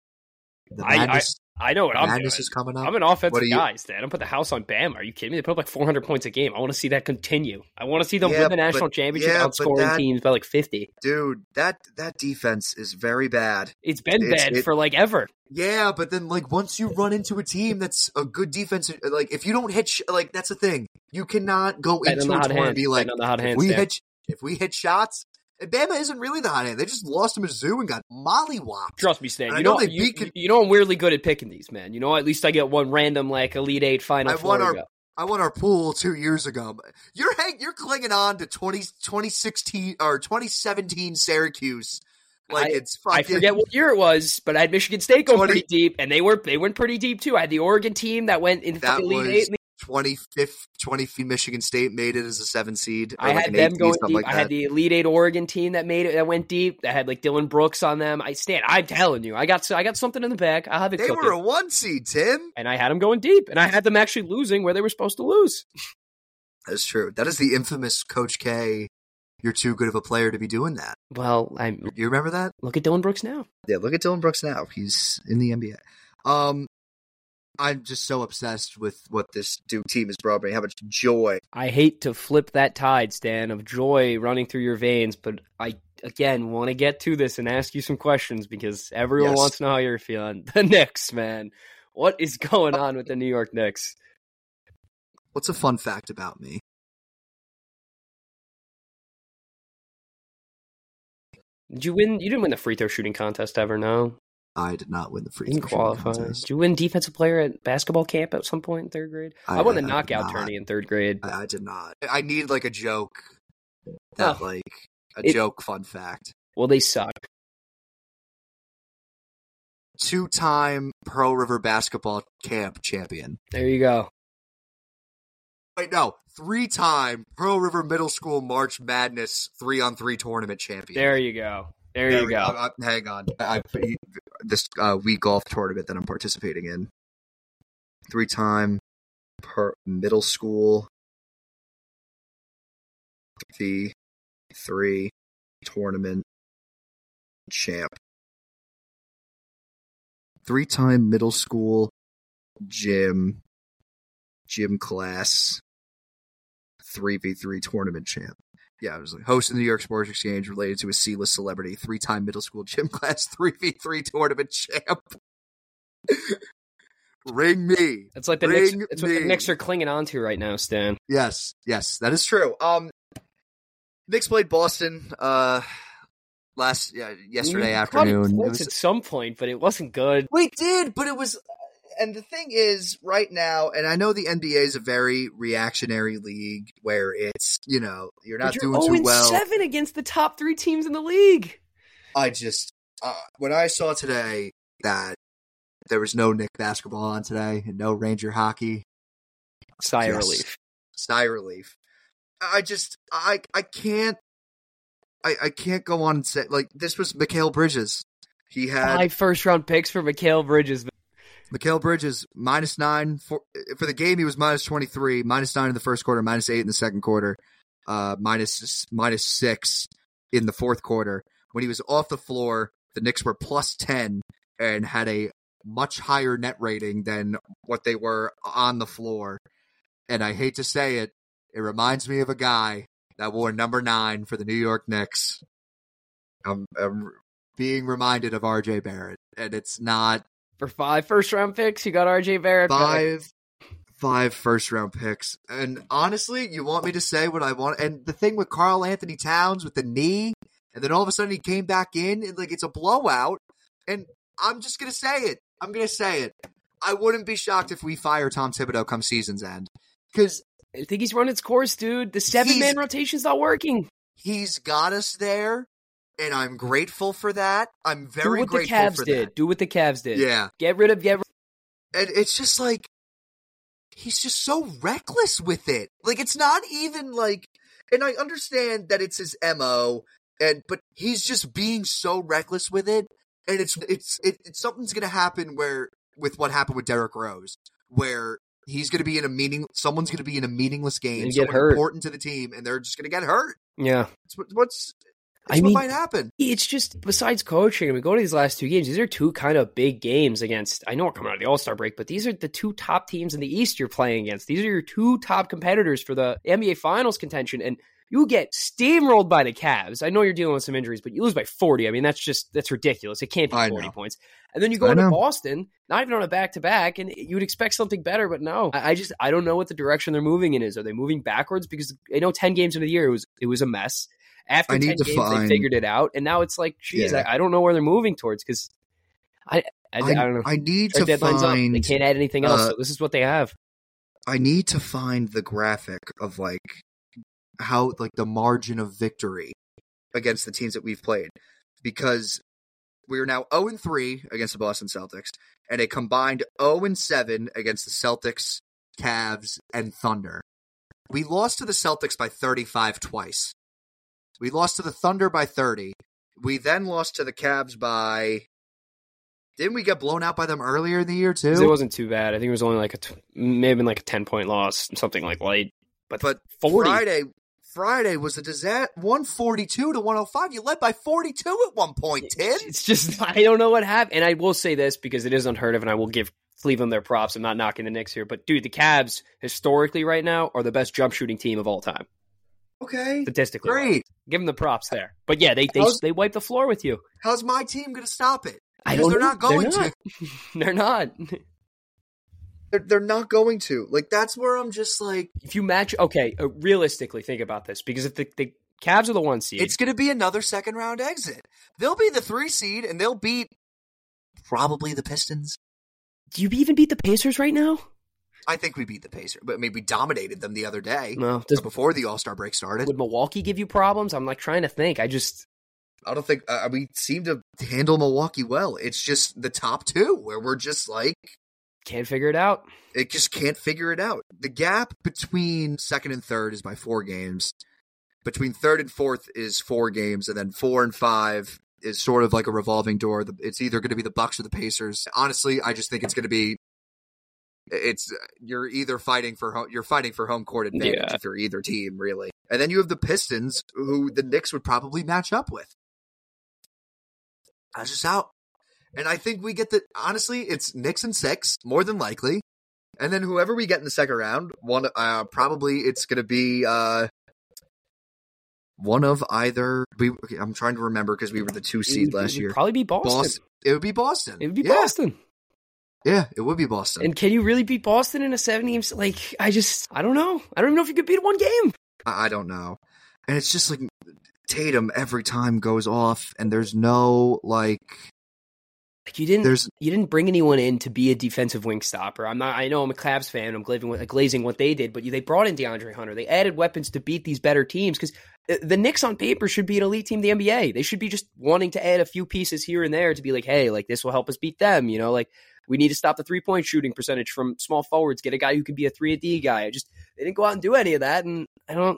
The I, madness, I, I know what I'm doing. Madness is coming up. I'm an offensive you, guy, Stan. I'm put the house on Bama. Are you kidding me? They put up like four hundred points a game. I want to see that continue. I want to see them yeah, win the national but, championship, yeah, outscoring that, teams by like fifty. Dude, that that defense is very bad. It's been it's, bad it, for like ever. Yeah, but then like once you run into a team that's a good defense, like if you don't hit, sh- like that's the thing. You cannot go Bet into a tournament and be like, if hand, we Stan. hit, if we hit shots. And Bama isn't really the hot hand. They just lost to Mizzou and got mollywopped. Trust me, Stan. And You know, know they you, beat, you know I'm weirdly good at picking these, man. You know, at least I get one random like Elite Eight Final I Four. won our, go. I won our pool two years ago. You're you're clinging on to twenty, twenty sixteen or twenty seventeen Syracuse like I, it's fucking. I forget what year it was, but I had Michigan State go twenty pretty deep, and they were they went pretty deep too. I had the Oregon team that went in that the Elite was Eight. twenty-fifth, twenty-fifth Michigan State made it as a seven seed. I like had them going seed, deep. like I had the Elite Eight Oregon team that made it that went deep. That had like Dylan Brooks on them. I stand. I'm telling you, I got I got something in the bag. I have it. They cooking. were a one seed, Tim, and I had them going deep, and I had them actually losing where they were supposed to lose. That's true. That is the infamous Coach K. You're too good of a player to be doing that. Well, I you remember that? Look at Dylan Brooks now. Yeah, look at Dylan Brooks now. He's in the N B A. Um, I'm just so obsessed with what this Duke team has brought me. How much joy. I hate to flip that tide, Stan, of joy running through your veins, but I, again, want to get to this and ask you some questions because everyone Yes. wants to know how you're feeling. The Knicks, man. What is going on with the New York Knicks? What's a fun fact about me? Did you win? You didn't win the free throw shooting contest ever, no? I did not win the free You didn't throw shooting qualify. contest. Did you win defensive player at basketball camp at some point in third grade? I, I- won the I- I did knockout not. tourney in third grade. I, I did not. I need like a joke. That Oh. like a It- joke fun fact. Well, they suck. Two-time Pearl River basketball camp champion. There you go. Wait, no, three-time Pearl River Middle School March Madness three-on-three tournament champion. There you go. There, There you we go. I, I, hang on. I, I, this uh, week golf tournament that I'm participating in. Three-time her middle school V three tournament champ. Three-time middle school gym gym class three v three tournament champ. Yeah, it was like host of the New York Sports Exchange related to a C-list celebrity, three-time middle school gym class three v three tournament champ. Ring me. It's like the Ring Knicks, it's what me. the Knicks are clinging on to right now, Stan. Yes, yes, that is true. Um, Knicks played Boston uh, last yeah, yesterday We afternoon. caught It points was, at some point, but it wasn't good. we did, but it was. And the thing is, right now, and I know the N B A is a very reactionary league where it's, you know, you're not But you're doing too well. seven against the top three teams in the league. I just, uh, when I saw today that there was no Knick basketball on today and no Ranger hockey, Sigh of yes, relief. sigh relief. I just, I, I can't, I, I can't go on and say, like, this was Mikal Bridges. He had Five first round picks for Mikal Bridges. Mikal Bridges, minus nine. For, for the game, he was minus twenty-three, minus nine in the first quarter, minus eight in the second quarter, uh, minus, minus six in the fourth quarter. When he was off the floor, the Knicks were plus ten and had a much higher net rating than what they were on the floor. And I hate to say it, it reminds me of a guy that wore number nine for the New York Knicks. I'm, I'm being reminded of R J Barrett, and it's not For five first round picks, you got R J Barrett. five, five first round picks. And honestly, you want me to say what I want? And the thing with Karl Anthony Towns with the knee, and then all of a sudden he came back in, and like it's a blowout. And I'm just gonna say it. I'm gonna say it. I wouldn't be shocked if we fire Tom Thibodeau come season's end, because I think he's run its course, dude. The seven man rotation's not working. he's got us there, and I'm grateful for that. I'm very Do what the grateful Cavs for did. that. Do what the Cavs did. Yeah, Get rid of get. Rid- and it's just like he's just so reckless with it. Like it's not even like, and I understand that it's his M O, and but he's just being so reckless with it, and it's it's it, it's something's gonna happen where with what happened with Derrick Rose, where he's gonna be in a meaning, someone's gonna be in a meaningless game, And get someone hurt. important to the team, and they're just gonna get hurt. yeah. It's what, what's I it's what mean- might happen. It's just, besides coaching, I mean, go to these last two games. These are two kind of big games against, I know we're coming out of the All-Star break, but these are the two top teams in the East you're playing against. These are your two top competitors for the N B A Finals contention, and you get steamrolled by the Cavs. I know you're dealing with some injuries, but you lose by forty. I mean, that's just, that's ridiculous. It can't be I forty know. points. And then you go I into know. Boston, not even on a back-to-back, and you would expect something better, but no. I, I just, I don't know what the direction they're moving in is. Are they moving backwards? Because I know ten games into the year, it was, it was a mess. After I ten need to games, find- they figured it out, and now it's like, geez, Yeah. I, I don't know where they're moving towards because I, I, I, I, don't know. I need Trade to deadline's up. They find. can't add anything else, uh, so this is what they have. I need to find the graphic of like how like the margin of victory against the teams that we've played, because we're now oh and three against the Boston Celtics and a combined oh and seven against the Celtics, Cavs, and Thunder. We lost to the Celtics by thirty-five twice. We lost to the Thunder by thirty. We then lost to the Cavs by. Didn't we get blown out by them earlier in the year too? It wasn't too bad. I think it was only like a, t- maybe been like a ten point loss, something like light. But, But forty. Friday, Friday was a disaster. one forty-two to one oh five. You led by forty-two at one point, Tim. It's just, I don't know what happened. And I will say this because it is unheard of, and I will give Cleveland their props. I'm not knocking the Knicks here. But, dude, the Cavs, historically right now, are the best jump shooting team of all time. Okay, Statistically. great. Give them the props there. But, yeah, they they, How's- they wipe the floor with you. How's my team going to stop it? I Because don't they're know. not going they're to. not. They're not. They're, they're not going to. Like, that's where I'm just like, If you match, okay, uh, realistically, think about this. Because if the, the Cavs are the one seed, it's going to be another second round exit. They'll be the three seed, and they'll beat probably the Pistons. do you even beat the Pacers right now? I think we beat the Pacers, but I mean, we dominated them the other day. No. Does, before the All-Star break started. would Milwaukee give you problems? I'm like trying to think. I just, I don't think uh, we seem to handle Milwaukee well. It's just the top two where we're just like, can't figure it out. it just can't figure it out. The gap between second and third is by four games. Between third and fourth is four games, and then four and five is sort of like a revolving door. It's either going to be the Bucks or the Pacers. Honestly, I just think it's going to be It's you're either fighting for home, you're fighting for home court advantage Yeah. if you're either team, really. And then you have the Pistons, who the Knicks would probably match up with. That's just out. And I think we get the honestly, it's Knicks and six, more than likely. And then whoever we get in the second round, one uh, probably it's going to be uh, one of either. We, okay, I'm trying to remember because we were the two seed It would- last it would year. Probably be Boston. Boston. It would be Boston. It would be yeah. Boston. Yeah, it would be Boston. And can you really beat Boston in a seven game? Like, I just, I don't know. I don't even know if you could beat one game. I, I don't know. And it's just like Tatum every time goes off, and there's no like. Like you didn't, There's- you didn't bring anyone in to be a defensive wing stopper. I'm not. I know I'm a Cavs fan. I'm glazing, glazing what they did, but they brought in DeAndre Hunter. They added weapons to beat these better teams because the Knicks on paper should be an elite team in the N B A. They should be just wanting to add a few pieces here and there to be like, hey, like this will help us beat them. You know, like we need to stop the three point shooting percentage from small forwards. Get a guy who can be a three and D guy. I just they didn't go out and do any of that, and I don't.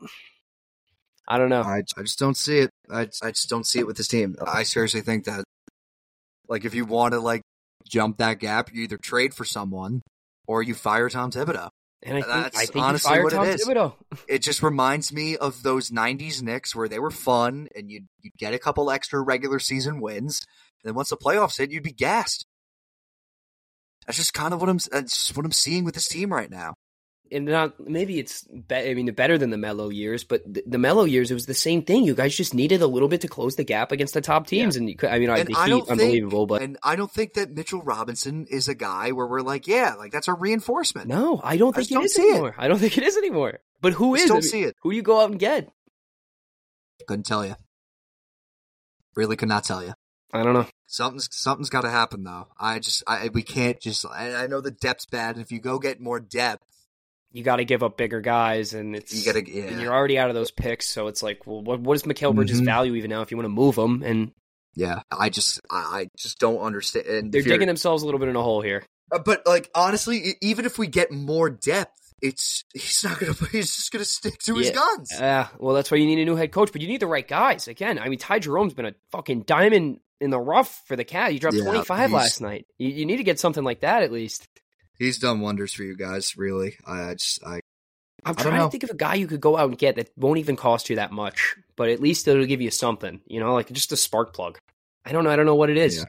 I don't know. I, I just don't see it. I, I just don't see it with this team. I seriously think that, like, if you want to like jump that gap, you either trade for someone or you fire Tom Thibodeau. And I think That's I think honestly you fired what it Tom is. Thibodeau. It just reminds me of those nineties Knicks where they were fun and you'd, you'd get a couple extra regular season wins. And then once the playoffs hit, you'd be gassed. That's just kind of what I'm. That's just what I'm seeing with this team right now. And not maybe it's be, I mean better than the Melo years, but the, the Melo years it was the same thing. You guys just needed a little bit to close the gap against the top teams, yeah. and you could, I mean and the I Heat don't unbelievable, think, but and I don't think that Mitchell Robinson is a guy where we're like, yeah, like that's a reinforcement. No, I don't think I it don't is see anymore. It. I don't think it is anymore. But who I is? Don't I mean, see it. Who do you go out and get? Couldn't tell you. Really could not tell you. I don't know. Something's something's got to happen though. I just I we can't just. I, I know the depth's bad, and if you go get more depth. You got to give up bigger guys, and it's you gotta, yeah. and you're already out of those picks. So it's like, well, what, what is Mikal Bridges' mm-hmm. value even now if you want to move him? And yeah, I just, I, I just don't understand. And they're digging themselves a little bit in a hole here. Uh, but like honestly, even if we get more depth, it's he's not gonna. He's just gonna stick to yeah. his guns. Yeah, uh, well, that's why you need a new head coach, but you need the right guys. Again, I mean, Ty Jerome's been a fucking diamond in the rough for the Cavs. He dropped yeah, twenty-five last night. You, you need to get something like that at least. He's done wonders for you guys. Really, I, I just I. I'm trying to think of a guy you could go out and get that won't even cost you that much, but at least it'll give you something, you know, like just a spark plug. I don't know. I don't know what it is. Yeah.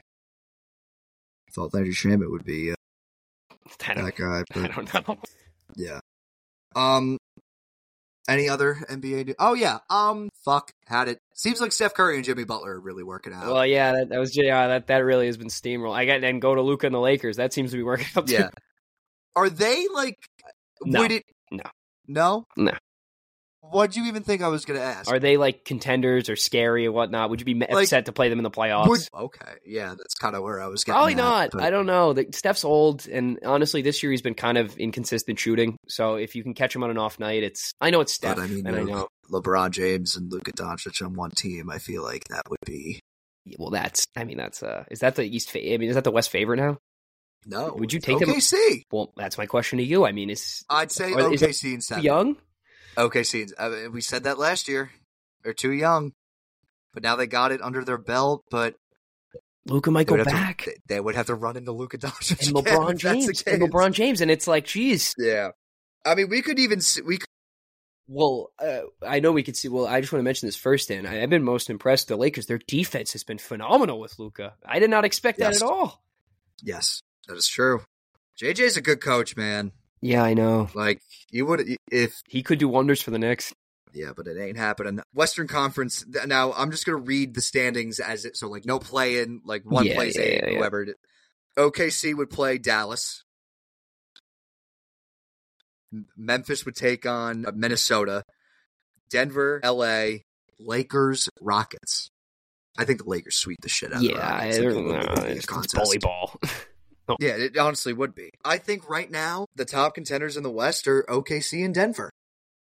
I thought Landry Shamet would be uh, that guy. But, I don't know. Yeah. Um. Any other N B A? Do- oh yeah. Um. Fuck. Had it. Seems like Steph Curry and Jimmy Butler are really working out. Well, yeah. That, that was yeah. That that really has been steamrolled. I got and go to Luka and the Lakers. That seems to be working out too. Yeah. Are they like? No. Would it? No. No? No. What'd you even think I was going to ask? Are they like contenders or scary or whatnot? Would you be like, upset to play them in the playoffs? Would, okay, yeah, that's kind of where I was getting Probably at, not. But... I don't know. The, Steph's old, and honestly, this year he's been kind of inconsistent shooting. So if you can catch him on an off night, it's. I know it's Steph, but I mean, and I know LeBron James and Luka Doncic on one team. I feel like that would be. Well, that's. I mean, that's. Uh, is that the East? Fa- I mean, is that the West favorite now? No. Would you take O K C? them? Well, that's my question to you. I mean, is I'd say are, O K C and seven. Young. O K C, uh, we said that last year. They're too young, but now they got it under their belt. But Luka might go back. To, they would have to run into Luka Doncic and LeBron James and LeBron James, and it's like, geez, yeah. I mean, we could even see, we. Could... Well, uh, I know we could see. Well, I just want to mention this first. In I, I've been most impressed. The Lakers, their defense has been phenomenal with Luka. I did not expect yes. that at all. Yes, that is true. J J's a good coach, man. Yeah, I know. Like, you would, if... He could do wonders for the Knicks. Yeah, but it ain't happening. Western Conference, now, I'm just going to read the standings as it, so, like, no play-in, like, one yeah, plays yeah, eight, yeah, whoever. Yeah. O K C would play Dallas. Memphis would take on Minnesota. Denver, L A, Lakers, Rockets. I think the Lakers sweep the shit out yeah, of the Rockets. I, Like, no, it it's, it's volleyball. Oh. Yeah, it honestly would be. I think right now, the top contenders in the West are O K C and Denver.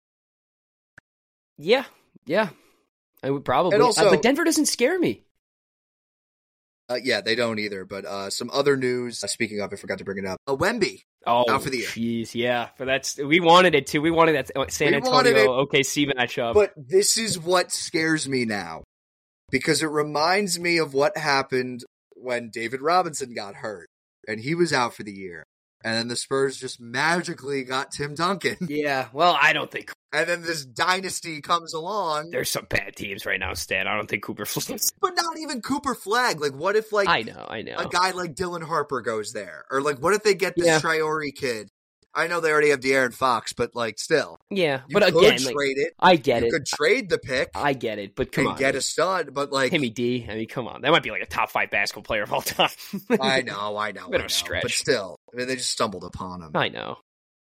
Yeah, yeah. I would probably. Also, uh, but Denver doesn't scare me. Uh, yeah, they don't either. But uh, some other news, uh, speaking of, I forgot to bring it up. A Wemby. Oh, out for the year. Jeez, yeah. But that's we wanted it too. We wanted that San Antonio O K C matchup. But this is what scares me now. Because it reminds me of what happened when David Robinson got hurt. And he was out for the year. And then the Spurs just magically got Tim Duncan. Yeah, well, I don't think. And then this dynasty comes along. There's some bad teams right now, Stan. I don't think Cooper Flag. But not even Cooper Flag. Like, what if, like, I know, I know. a guy like Dylan Harper goes there? Or, like, what if they get this Yeah. Traore kid? I know they already have De'Aaron Fox, but, like, still. Yeah, You but could again, trade like, it. I get you it. could trade the pick. I get it, but come and on. get a stud, but, like. Timmy D, I mean, come on. That might be like a top five basketball player of all time. I know, I know. Bit I of a know. stretch. But still, I mean, they just stumbled upon him. I know.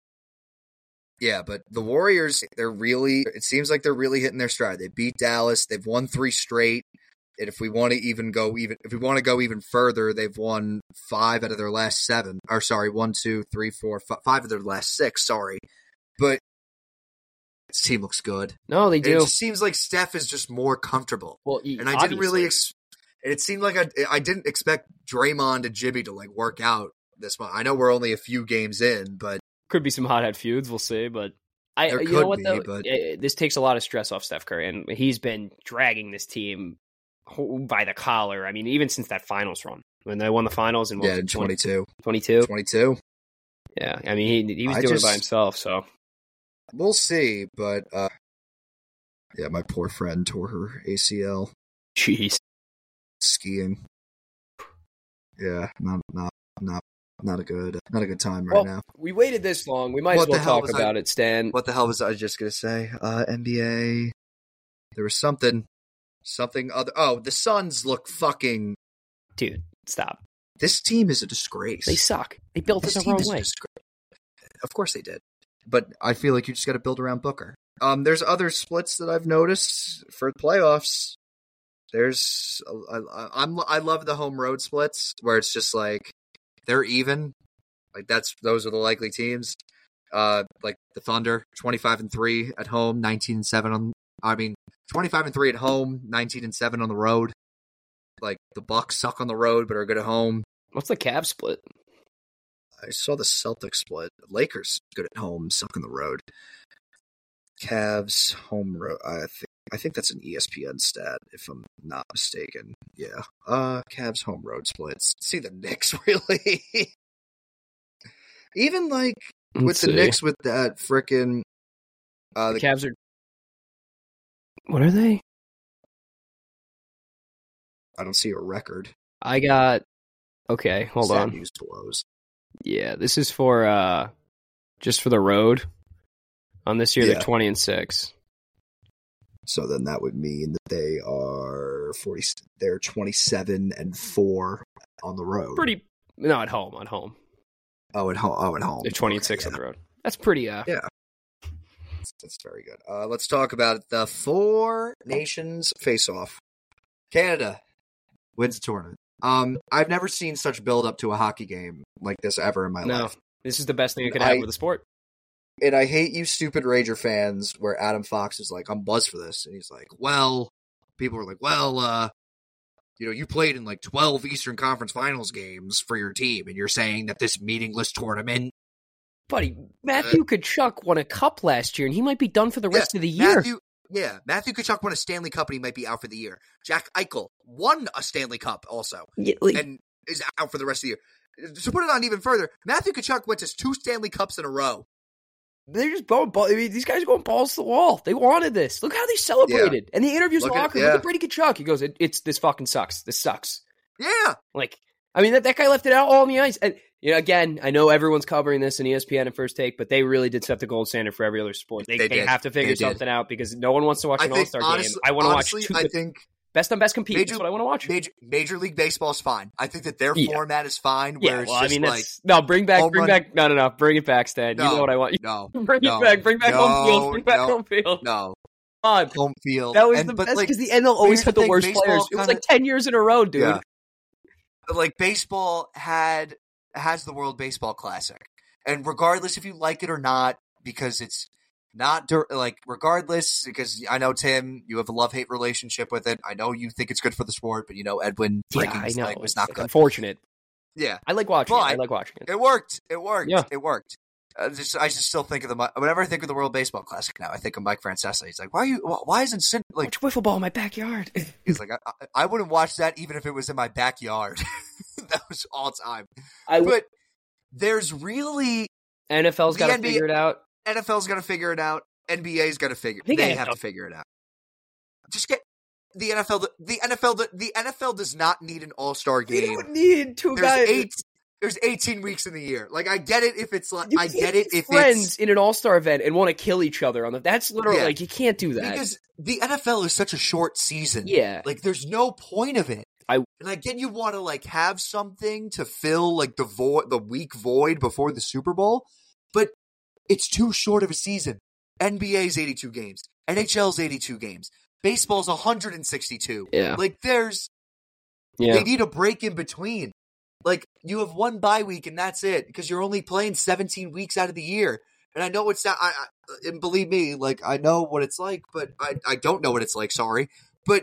Yeah, but the Warriors, they're really, it seems like they're really hitting their stride. They beat Dallas. They've won three straight. And if we want to even go even, if we want to go even further, they've won five out of their last seven. Or sorry, one, two, three, four, five, five of their last six. Sorry. But this team looks good. No, they And do. it just seems like Steph is just more comfortable. Well, he- And I didn't really, obviously. ex- and it seemed like I, I didn't expect Draymond and Jimmy to like work out this month. I know we're only a few games in, but Could be some hothead feuds, we'll see. But I, There you could know what be, though, but- Eh, this takes a lot of stress off Steph Curry, and he's been dragging this team by the collar. I mean, even since that finals run when they won the finals in what, yeah, twenty-two. twenty-two. twenty-two. Yeah, I mean, he he was I doing just- it by himself. So We'll see, but uh, yeah, my poor friend tore her A C L jeez, skiing. Yeah, not not not not a good not a good time right well, now. we waited this long. We might What as well the hell talk was I- about it, Stan. What the hell was I just gonna say? Uh, N B A. There was something, something other. Oh, the Suns look fucking. Dude, stop. This team is a disgrace. They suck. They built it This the team wrong is a way. disgrace. Of course they did, but I feel like you just got to build around Booker. Um, there's other splits that I've noticed for playoffs. There's, I, I, I'm, I love the home road splits where it's just like they're even. Like that's those are the likely teams. Uh, like the Thunder, twenty-five and three at home, nineteen and seven on. I mean, twenty-five and three at home, nineteen and seven on the road. Like the Bucks suck on the road but are good at home. What's the Cavs split? I saw the Celtics split. Lakers good at home, suck on the road. Cavs home road. I think I think that's an E S P N stat, if I'm not mistaken. Yeah. Uh, Cavs home road splits. See the Knicks really. Even like with Let's the see. Knicks with that frickin' uh, The the, Cavs are. What are they? I don't see a record. I got. Okay, hold Stat on. news blows. Yeah, this is for uh, just for the road. On this year, Yeah. they're twenty and six. So then that would mean that they are forty. They're twenty-seven and four on the road. Pretty. No, at home. At home, Oh, at home. Oh, at home. they're twenty and Okay, six yeah. on the road. That's pretty. Uh, Yeah. That's, that's very good. Uh, let's talk about the Four Nations face-off. Canada wins the tournament. Um, I've never seen such build-up to a hockey game like this ever in my no, life. this is the best thing I could I- have with the sport. And I hate you stupid Ranger fans where Adam Fox is like, I'm buzzed for this. And he's like, well, people are like, well, uh, you know, you played in like twelve Eastern Conference Finals games for your team, and you're saying that this meaningless tournament. Buddy, Matthew Kachuk won a cup last year, and he might be done for the rest Yeah, of the year. Matthew, yeah, Matthew Kachuk won a Stanley Cup and he might be out for the year. Jack Eichel won a Stanley Cup also Yeah, like, and is out for the rest of the year. To put it on even further, Matthew Kachuk went to two Stanley Cups in a row. they're just going. Ball, I mean, these guys are going balls to the wall. They wanted this. Look how they celebrated. And the interviews in Look the at- locker room. yeah. Look at Brady Kachuk. He goes, it, "It's this fucking sucks. This sucks." Yeah, Like, I mean, that, that guy left it out all on the ice. And, you know, again, I know everyone's covering this in E S P N and First Take, but they really did set the gold standard for every other sport. They, They they, did. have to figure They did. something out because no one wants to watch I an think All-Star honestly, game. I want to watch honestly, two, I think best on best compete. Major- That's what I want to watch. Major, Major League Baseball is fine. I think that their Yeah. format is fine. Where Yeah, it's well, I just mean, like, that's, no, bring back, home bring run- back, no, no, no, bring it back, Stan. You No. know what I want. no, Bring no, it back, bring back no, home field, bring back no, home field. no, Come on. home field. That was And- the but, best like, because the N L always here's had the the thing, worst baseball players. It was kinda- like ten years in a row, dude. Yeah. Like baseball had has the World Baseball Classic, and regardless if you like it or not, because it's not dur- like regardless, because I know Tim, you have a love hate relationship with it. I know you think it's good for the sport, but you know Edwin Yeah, breaking I his know. leg was It's not like good. unfortunate. Yeah, I like watching it. I But- like watching it. it worked. It worked. Yeah. It worked. Uh, just, I just still think of the Mi- whenever I think of the World Baseball Classic now, I think of Mike Francesa. He's like, why are you? Why isn't Sin like? Watch wiffle ball in my backyard. He's like, I, I- I wouldn't watch that even if it was in my backyard. That was all time. I But there's really N F L's The got to N B A figure it out. N F L's got to figure it out. N B A's got to figure. think They N F L have to figure it out. Just get the N F L. The N F L. The N F L does not need an All Star game. You don't need two There's guys. eight. There's eighteen weeks in the year. Like I get it if it's like You I can't get it be if friends it's in an All Star event and want to kill each other on the. That's literally Yeah. like you can't do that. because the N F L is such a short season. Yeah. Like there's no point of it. I- and I get you want to like have something to fill like the void, the week void before the Super Bowl, but it's too short of a season. N B A's eighty-two games. N H L's eighty-two games. Baseball's one hundred sixty-two. Yeah. Like there's Yeah. they need a break in between. Like you have one bye week and that's it because you're only playing seventeen weeks out of the year. And I know it's not. I, I and believe me, like I know what it's like, but I I don't know what it's like. Sorry, but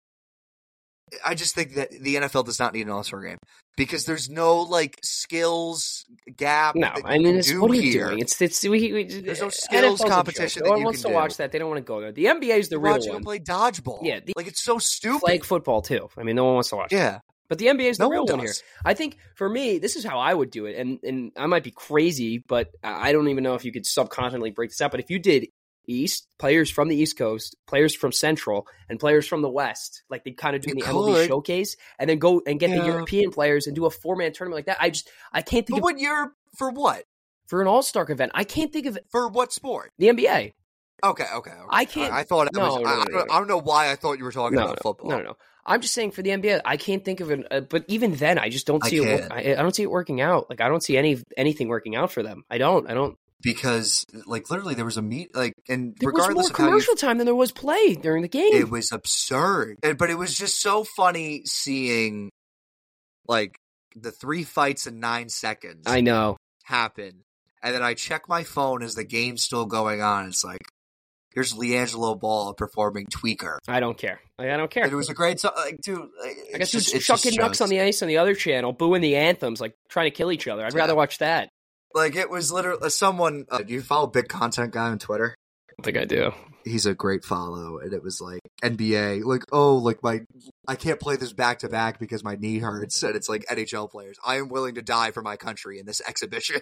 I just think that the N F L does not need an All-Star game because there's no like skills gap. No, that I you mean, can it's, do what are you here. doing? It's it's we, we, There's no N F L's skills a competition joke. that No one you wants can to do. watch that. They don't want to go there. The N B A is the Why real don't you go one. play dodgeball? Yeah, the- like it's so stupid. Flag football too. I mean, no one wants to watch. that. Yeah, But the N B A is the no real one one here. does. I think for me, this is how I would do it, and and I might be crazy, but I don't even know if you could subcontinentally break this up. But if you did East players from the East Coast, players from Central, and players from the West, like they kind of do in You the M L B could. showcase, and then go and get the Yeah. European players and do a four man tournament like that, I just I can't think But of what year for what? for an All Star event. I can't think of For what sport? the N B A. Okay, okay. okay. I can't- I, I thought it no, was. no, I, no, I, don't, no. I don't know why I thought you were talking No, about football. no, no, no. I'm just saying for the N B A, I can't think of an. Uh, but even then, I just don't I see it. can't. wor- I, I don't see it working out. Like I don't see any anything working out for them. I don't. I don't. Because like literally there was a meet like and There was regardless more of how you commercial time than there was play during the game. it was absurd. And- But it was just so funny seeing like the three fights in nine seconds I know. happen. And then I check my phone as the game's still going on. It's like, here's LiAngelo Ball performing Tweaker. I don't care. Like, I don't care. And it was a great song. Like, dude, I guess just, just chucking nucks on the ice on the other channel, booing the anthems, like trying to kill each other. I'd Yeah. rather watch that. Like, it was literally someone. Uh, do you follow Big Content Guy on Twitter? I don't think I do. He's a great follow, and it was like N B A, like oh, like my, I can't play this back to back because my knee hurts, and it's like N H L players. I am willing to die for my country in this exhibition.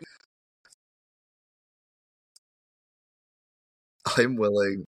I'm willing.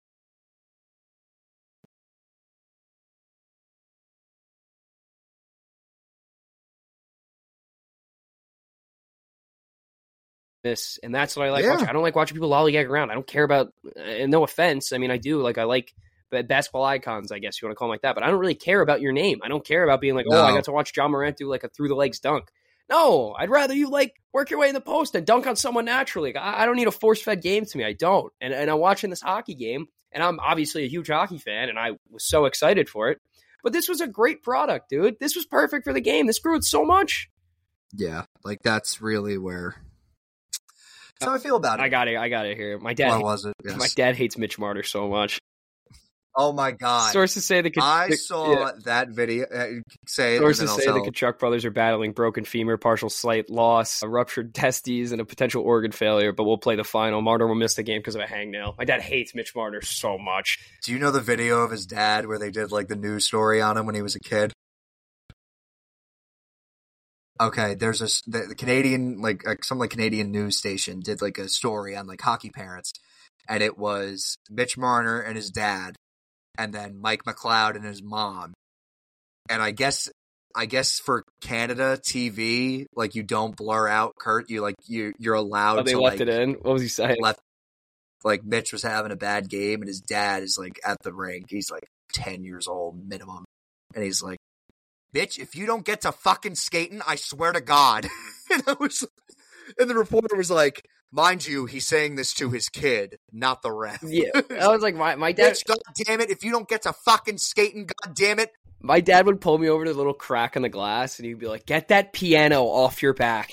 This and that's what I like Yeah. watching. I don't like watching people lollygag around. I don't care about. And no offense, I mean I do. Like I like ba- basketball icons, I guess you want to call them like that. But I don't really care about your name. I don't care about being like, oh, I No. got to watch John Morant do like a through the legs dunk. No, I'd rather you like work your way in the post and dunk on someone naturally. Like, I, I don't need a force fed game to me. I don't. And and I'm watching this hockey game, and I'm obviously a huge hockey fan, and I was so excited for it. But this was a great product, dude. This was perfect for the game. This grew it so much. Yeah, like that's really where. That's how I feel about it. I got it. I got it here. My dad. What was it? My Yes. dad hates Mitch Marner so much. Oh my god! Sources say the I the- saw yeah. that video. Uh, say it. Sources and then say I'll the tell. Kachuk brothers are battling broken femur, partial slight loss, a ruptured testes, and a potential organ failure. But we'll play the final. Marner will miss the game because of a hangnail. My dad hates Mitch Marner so much. Do you know the video of his dad where they did like the news story on him when he was a kid? Okay, there's a the, the Canadian like uh, some like Canadian news station did like a story on like hockey parents, and it was Mitch Marner and his dad, and then Mike McLeod and his mom, and I guess I guess for Canada T V, like you don't blur out Kurt, you like you you're allowed Oh, they to left like it in. What was he saying? left like Mitch was having a bad game and his dad is like at the rink. He's like ten years old minimum. And he's like, bitch, if you don't get to fucking skating, I swear to God. and I was and the reporter was like, mind you, he's saying this to his kid, not the ref. Yeah, I was like, my my dad. Bitch, God damn it, if you don't get to fucking skating, God damn it. My dad would pull me over to the little crack in the glass, and he'd be like, "Get that piano off your back."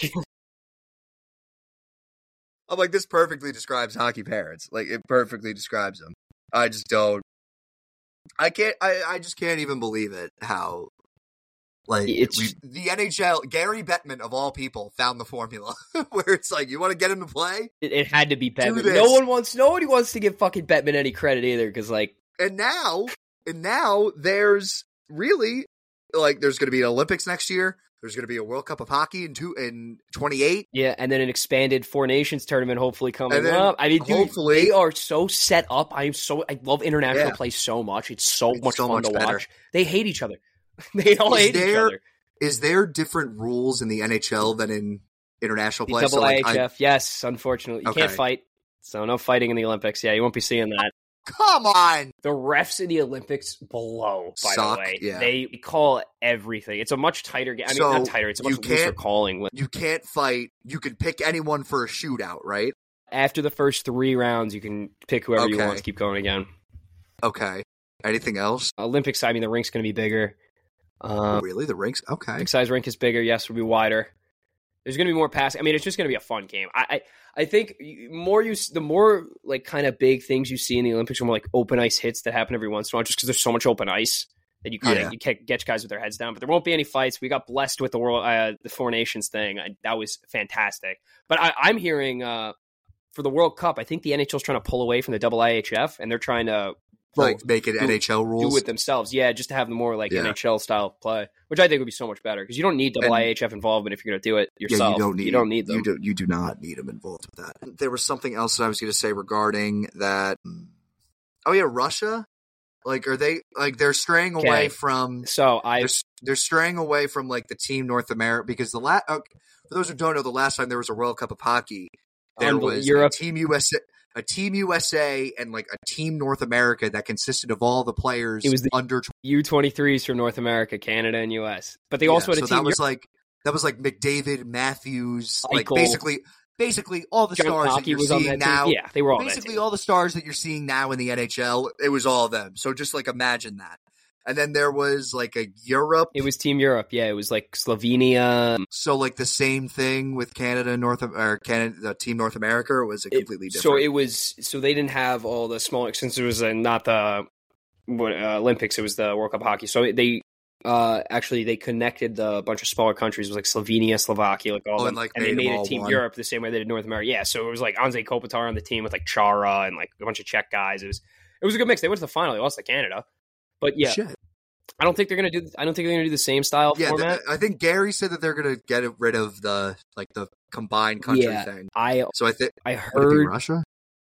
I'm like, this perfectly describes hockey parents. Like, it perfectly describes them. I just don't. I can't. I, I just can't even believe it. How, like, It's- we, the N H L, Gary Bettman of all people, found the formula where it's like, you want to get him to play, It, it had to be Bettman. this. No one wants. Nobody wants to give fucking Bettman any credit either, because like, and now, and now there's really like, there's going to be an Olympics next year. There's going to be a World Cup of Hockey in two in twenty-eight. Yeah, and then an expanded Four Nations tournament hopefully coming And then up. I mean, dude, hopefully- they are so set up. I am so I love international Yeah. play so much. It's so It's much so fun much to better. watch. They hate each other. They all Is hate each there- other. Is there different rules in the N H L than in international The play? double So, like, I H I- F, yes, unfortunately. You can't Okay. fight. So no fighting in the Olympics. Yeah, you won't be seeing that. come on. The refs in the Olympics blow, by Suck, the way. yeah. They call everything. It's a much tighter game. I mean, So, not tighter. It's a you much looser can't- calling. With- You can't fight. You can pick anyone for a shootout, right? After the first three rounds, you can pick whoever you Okay. want to keep going again. Okay. Anything else? Olympics, I mean, the rink's going to be bigger. Um, really? The rinks? Okay. Olympic size rink is bigger. Yes, will be wider. There's going to be more passing. I mean, it's just going to be a fun game. I, I, I think more you, the more like kind of big things you see in the Olympics are more like open ice hits that happen every once in a while, just because there's so much open ice that you kind of Yeah. you can't get guys with their heads down. But there won't be any fights. We got blessed with the world, uh, the Four Nations thing. I, that was fantastic. But I, I'm hearing uh, for the World Cup, I think the N H L's trying to pull away from the double I H F, and they're trying to Like make it do- N H L do rules. it themselves. Yeah, just to have the more like Yeah. N H L style play, which I think would be so much better because you don't need double And- I H F involvement if you're going to do it Yeah, yourself. you don't need. you don't need them. You do. You do not need them involved with that. There was something else that I was going to say regarding that. Oh yeah, Russia. Like, are they like they're straying Okay. away from? So I They're, they're straying away from like the Team North America because the last. Uh, for those who don't know, the last time there was a World Cup of Hockey, there Unbel- was Europe- a Team U S A. A Team U S A and like a Team North America that consisted of all the players It was the- under U twenty-threes from North America, Canada, and U S. But they also Yeah, had a so team. that was like that was like McDavid, Matthews, like Eichel. basically basically all the John stars that Hockey you're was on seeing that team. now. Yeah, they were all on that Basically team. all the stars that you're seeing now in the N H L, it was all of them. So just like imagine that. And then there was like a Europe. It was Team Europe. Yeah, it was like Slovenia. So like the same thing with Canada and North or Canada, the Team North America, or was it It- completely different? so it was. So they didn't have all the small since it was uh, not the what, uh, Olympics. It was the World Cup hockey. So they uh, actually they connected the bunch of smaller countries. It was like Slovenia, Slovakia, like all Oh, of and, them, like, and they made them made all a Team one. Europe the same way they did North America. Yeah, so it was like Anze Kopitar on the team with like Chara and like a bunch of Czech guys. It was it was a good mix. They went to the final. They lost to Canada, but yeah, Shit. I don't think they're gonna do. I don't think they're gonna do the same style Yeah, format. th- I think Gary said that they're gonna get rid of the like the combined country Yeah. thing. I So I think I would it be heard Russia.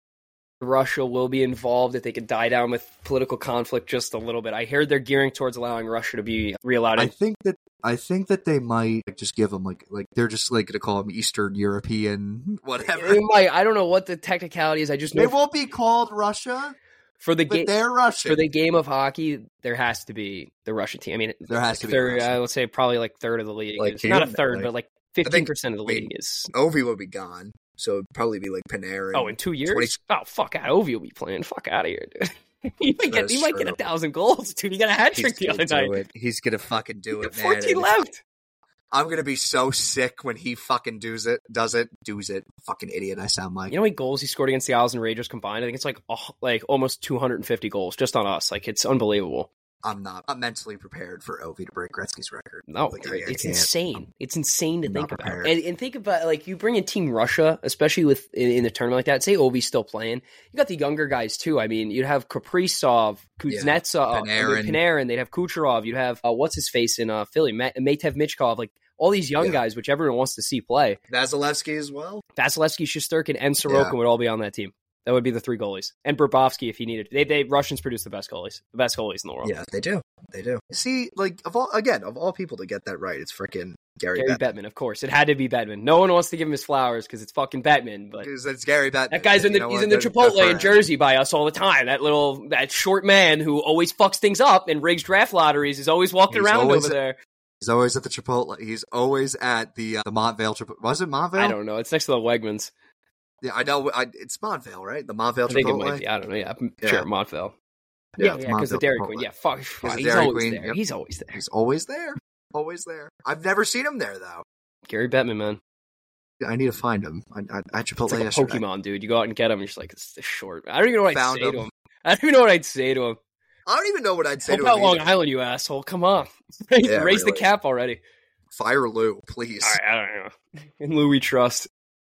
Russia will be involved if they could die down with political conflict just a little bit. I heard they're gearing towards allowing Russia to be re-allowed. I in. think that I think that they might like, just give them like like they're just like gonna call them Eastern European whatever. They might. I don't know what the technicality is. I just know They won't be called Russia, for the but game they're Russian. for the game of hockey, there has to be the Russian team. I mean, There has to be third. Russia. I would say probably like third of the league. Like It's not a here, third, like- but like think- fifteen percent of the I mean, league is. Ovi will be gone, so it'd probably be like Panarin. Oh, in two years? twenty Oh, fuck out. Ovi will be playing. Fuck out of here, dude. he might get. That's He might get a true. thousand goals, dude. He got a hat He's trick the gonna other do night. it. He's gonna fucking do it, man. Fourteen And left. I'm gonna be so sick when he fucking does it. Does it? Does it? Fucking idiot! I sound like. You know how many goals he scored against the Isles and Rangers combined? I think it's like oh, like almost two hundred fifty goals just on us. Like it's unbelievable. I'm not. I'm mentally prepared for Ovi to break Gretzky's record. No, Like, I- I it's can't. insane. It's insane to I'm think not about. prepared. And, and think about like you bring in Team Russia, especially with in, in a tournament like that. Say Ovi's still playing. You got the younger guys too. I mean, you'd have Kaprizov, Kuznetsov, Yeah, uh, Panarin. Panarin. They'd have Kucherov. You'd have uh, what's his face in uh, Philly, Ma- Matev Michkov. Like all these young Yeah. guys, which everyone wants to see play. Vasilevsky as well. Vasilevsky, Shesterkin, and Sorokin Yeah. would all be on that team. That would be the three goalies, and Bobrovsky if he needed. They, they Russians produce the best goalies, the best goalies in the world. Yeah, they do. They do. See, like of all again of all people to get that right, it's freaking Gary, Gary Bettman. Bettman, of course, it had to be Bettman. No one wants to give him his flowers because it's fucking Bettman, but Because it's Gary Bettman. that guy's in the You know he's what? in the Good- Chipotle good for in him. Jersey by us all the time. That little that short man who always fucks things up and rigs draft lotteries is always walking He's around always- over there. He's always at the Chipotle. He's always at the uh, the Montvale Chipotle. Was it Montvale? I don't know. It's next to the Wegmans. Yeah, I know. I, it's Montvale, right? The Montvale I think it Chipotle. might be. I don't know. Yeah, I'm Yeah. sure Montvale. Yeah, Yeah, it's yeah, because the Montvale Dairy Chipotle. Queen. Yeah, fuck. the He's Dairy always Queen, there. yep. He's always there. He's always there. Always there. I've never seen him there though. Gary Bettman, man. I need to find him. I, I, at Chipotle It's like a yesterday. Pokemon, dude. You go out and get him. You're just like, it's this short. I don't even know what I'd Found say him. to him. I don't even know what I'd say to him. I don't even know what I'd say Help to out him. Long either. Island, you asshole. Come on. Raise, Yeah, raise the really. cap already. Fire Lou, please. All right, I don't know. In Louis trust.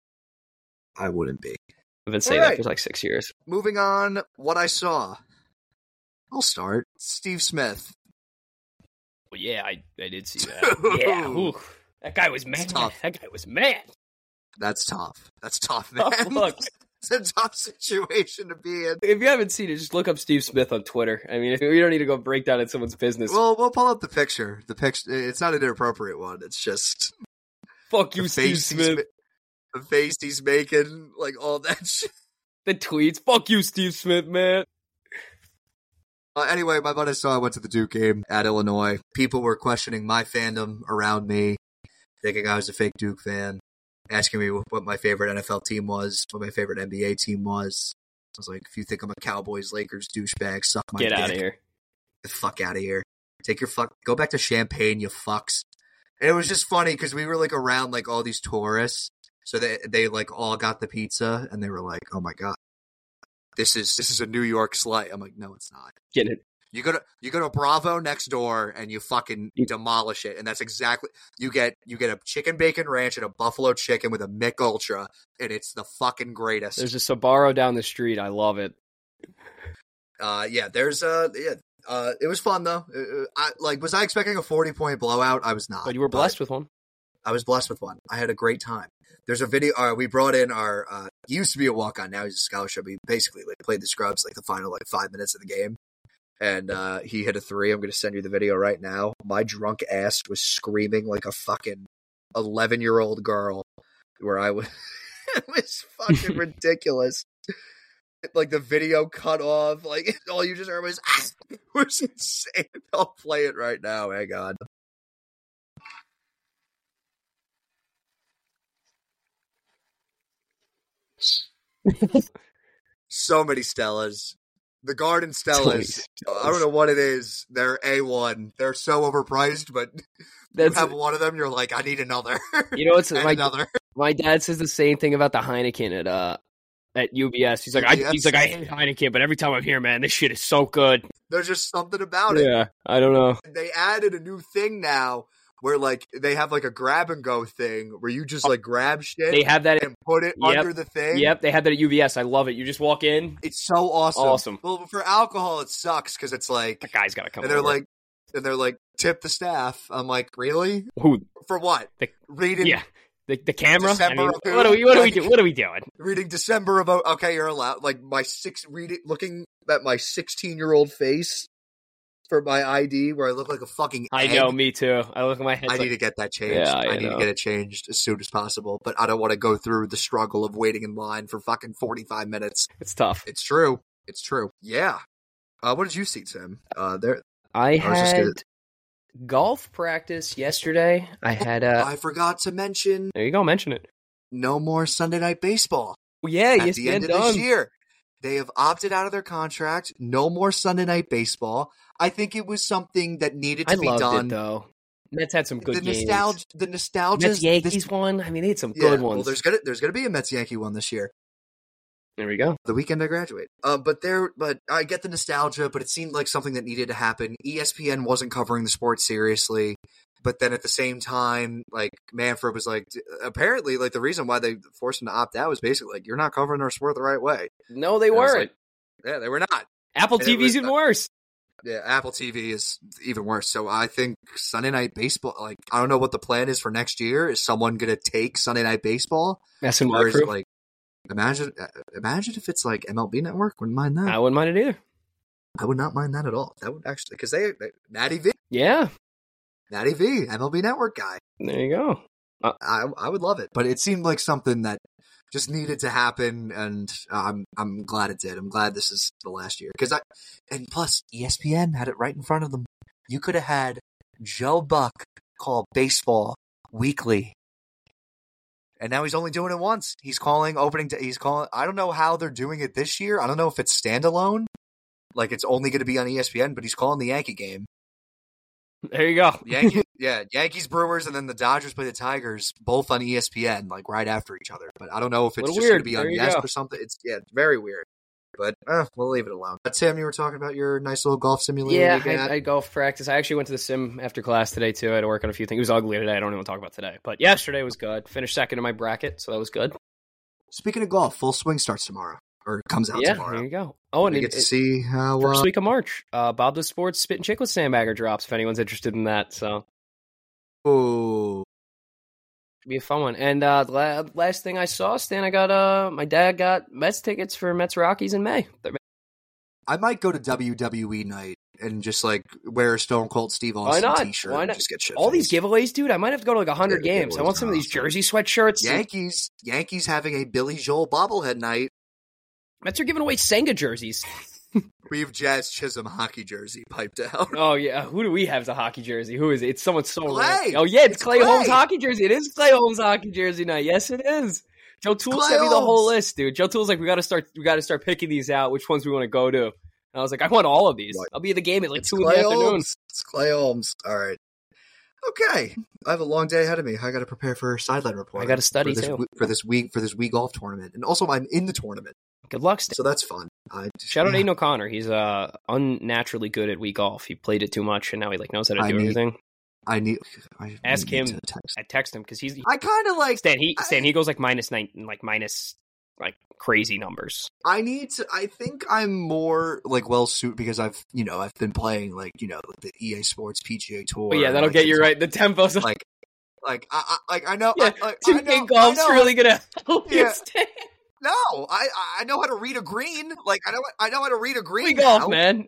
I wouldn't be. I've been saying All that right. for like six years. Moving on, what I saw. I'll start. Steve Smith. Well, yeah, I, I did see that. Yeah, ooh, that guy was mad. Tough. That guy was mad. That's tough. That's tough, man. Oh, look. It's a tough situation to be in. If you haven't seen it, just look up Steve Smith on Twitter. I mean, if, we don't need to go break down in someone's business. Well, we'll pull up the picture. The picture. It's not an inappropriate one. It's just fuck you, Steve Smith. The face he's making, like all that shit. The tweets. Fuck you, Steve Smith, man. Uh, anyway, my buddy saw I went to the Duke game at Illinois. People were questioning my fandom around me, thinking I was a fake Duke fan, asking me what my favorite N F L team was, what my favorite N B A team was. I was like, if you think I'm a Cowboys, Lakers douchebag, suck my dick. Get out of here. Get the fuck out of here. Take your fuck, go back to Champaign, you fucks. And it was just funny because we were like around like all these tourists. So they, they like all got the pizza and they were like, oh my God. This is this is a New York slice. I'm like, no, it's not. Get it. You go to you go to Bravo next door and you fucking You- demolish it, and that's exactly you get you get a chicken bacon ranch and a buffalo chicken with a Mick Ultra, and it's the fucking greatest. There's a Sbarro down the street. I love it. Uh, yeah, there's uh, yeah, uh, it was fun though. Uh, I like was I expecting a forty point blowout? I was not. But you were blessed with one. I was blessed with one. I had a great time. There's a video. Uh, we brought in our. Uh, he used to be a walk on. Now he's a scholarship. He basically like played the scrubs like the final like five minutes of the game, and uh, he hit a three. I'm going to send you the video right now. My drunk ass was screaming like a fucking eleven year old girl. Where I was, it was fucking ridiculous. Like the video cut off. Like all you just heard was ah! It was insane. I'll play it right now. Hang on. So many Stellas. The Garden Stellas. I don't know what it is. They're A one. They're so overpriced, but That's you have one of them, you're like, I need another. You know what's And my another. my dad says the same thing about the Heineken at uh at U B S. He's like, I, U B S? he's like, I hate Heineken, but every time I'm here, man, this shit is so good. There's just something about it. Yeah, I don't know. They added a new thing now where like they have like a grab and go thing where you just like grab shit They have that. At, and put it Yep. under the thing. yep, they have that at U B S. I love it. You just walk in. It's so awesome. Awesome. Well, for alcohol, it sucks because it's like, That guy's got to come. and they're over. like, and they're like, tip the staff. I'm like, really? who? For what? The- Reading, Yeah, the the camera. I December mean, of who? what are we? What are we Like- doing? What are we doing? reading December of, okay, you're allowed. Like my six, reading, looking at my sixteen year old face for my I D where I look like a fucking I egg. know, me too. I look at my head. I like, need to get that changed. Yeah, I I, need know. to get it changed as soon as possible, but I don't want to go through the struggle of waiting in line for fucking forty-five minutes. it's tough. It's true. It's true. Yeah. Uh, what did you see, Tim? Uh, there. I I was just had gonna- golf practice yesterday. I had uh I forgot to mention there you go. Mention it. no more Sunday Night Baseball. Well, yeah, At yes, the end of done. this year, they have opted out of their contract. No more Sunday Night Baseball. I think it was something that needed to I be loved done. it though. Mets had some good the games. nostalgia, the nostalgia. Mets Yankees one. I mean, they had some yeah, good well, ones. there's gonna there's gonna be a Mets Yankee one this year. There we go. The weekend I graduate. Uh, but there, but I get the nostalgia, but it seemed like something that needed to happen. E S P N wasn't covering the sport seriously, but then at the same time, like Manfred was like, apparently, like the reason why they forced him to opt out was basically like, you're not covering our sport the right way. No, they And I was weren't. like, yeah, they were not. Apple and it T V's was- even worse. Yeah, Apple T V is even worse. So I think Sunday Night Baseball, like, I don't know what the plan is for next year. Is someone going to take Sunday Night Baseball? That's in Or my is it crew. like, imagine, uh, imagine if it's like M L B Network? Wouldn't mind that. I wouldn't mind it either. I would not mind that at all. That would actually, because they, they, Natty V, Yeah, Natty V, M L B Network guy. there you go. I, I would love it. But it seemed like something that just needed to happen, and I'm I'm glad it did. I'm glad this is the last year. Because I, and plus, E S P N had it right in front of them. You could have had Joe Buck call baseball weekly. And now he's only doing it once. He's calling opening. To, he's calling. I don't know how they're doing it this year. I don't know if it's standalone, like it's only going to be on E S P N. But he's calling the Yankee game. There you go. Yankees, yeah, Yankees, Brewers, and then the Dodgers play the Tigers, both on E S P N, like right after each other. But I don't know if it's Little just going weird. to be on There you Yes go. or something. It's yeah, it's very weird. But uh, we'll leave it alone. Uh, Tim, you were talking about your nice little golf simulator. Yeah, you got. I, I golf practice. I actually went to the sim after class today too. I had to work on a few things. It was ugly today. I don't even want to talk about today. But yesterday was good. Finished second in my bracket, so that was good. Speaking of golf, full swing starts tomorrow. or comes out yeah, tomorrow. there you go. Oh, and we it, get to it, see how first uh, week of March, uh, Bob the Sports Spit and Chicklets Sandbagger drops. If anyone's interested in that, so oh, be a fun one. And uh, la- last thing I saw, Stan, I got uh, my dad got Mets tickets for Mets Rockies in May. I might go to W W E night and just like wear a Stone Cold Steve Why Austin not? t-shirt Why and not? just get shit. All these giveaways, dude. I might have to go to like a hundred Yeah, games. I giveaways want some are of these awesome. jersey sweatshirts. Yankees, Yankees having a Billy Joel bobblehead night. Mets are giving away Senga jerseys. We have Jazz Chisholm hockey jersey piped out. Oh yeah, who do we have as a hockey jersey? Who is it? It's someone so Clay. rare. Oh yeah, it's, It's Clay, Clay. Holmes hockey jersey. It is Clay Holmes hockey jersey night. Yes, it is. Joe Toole Clay sent me the whole Holmes. list, dude. Joe Toole's like, we got to start, we got to start picking these out. Which ones we want to go to? And I was like, I want all of these. What? I'll be at the game at like It's two Clay in the afternoon. Holmes. It's Clay Holmes. All right. Okay. I have a long day ahead of me. I got to prepare for a sideline report. I gotta study, for this, too. w- for this week for this Wii golf tournament, and also I'm in the tournament, Good luck, Stan. so that's fun. I, Shout out yeah. Aiden O'Connor. He's uh unnaturally good at Wii golf. He played it too much, and now he like knows how to I do need- everything. I need. I Ask need him. to text. I text him because he's I kind of like. Stan. He I- Stan. He goes like minus nine, like minus like crazy numbers. I need to. I think I'm more like well suited because I've you know I've been playing like you know the E A Sports P G A Tour. But yeah, and, that'll like, get you it's, right. The tempo's Like, like I, I like I know. Yeah, I, like, two I know, K golf's I know, really gonna help you, Yeah. Stan. No, I I know how to read a green. Like I know I know how to read a green. Wii golf, now. man.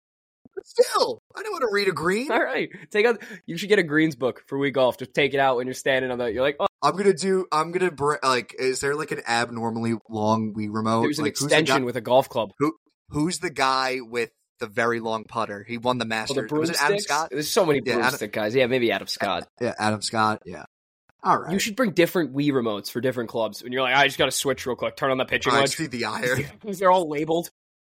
Still, I know how to read a green. All right, take out. You should get a greens book for Wii golf. Just take it out when you're standing on the. You're like, oh, I'm gonna do. I'm gonna br- like. Is there like an abnormally long Wii remote? there's an like, who's the extension guy- with a golf club. Who's the guy with the very long putter? He won the Oh, Masters. the Was it Adam broomsticks? Scott? There's so many Yeah, Adam- broomstick guys. Yeah, maybe Adam Scott. Yeah, Adam Scott. Yeah. All right. You should bring different Wii remotes for different clubs. When you're like, I just got to switch real quick. Turn on the pitching I wedge. just need the iron. Because they're all labeled.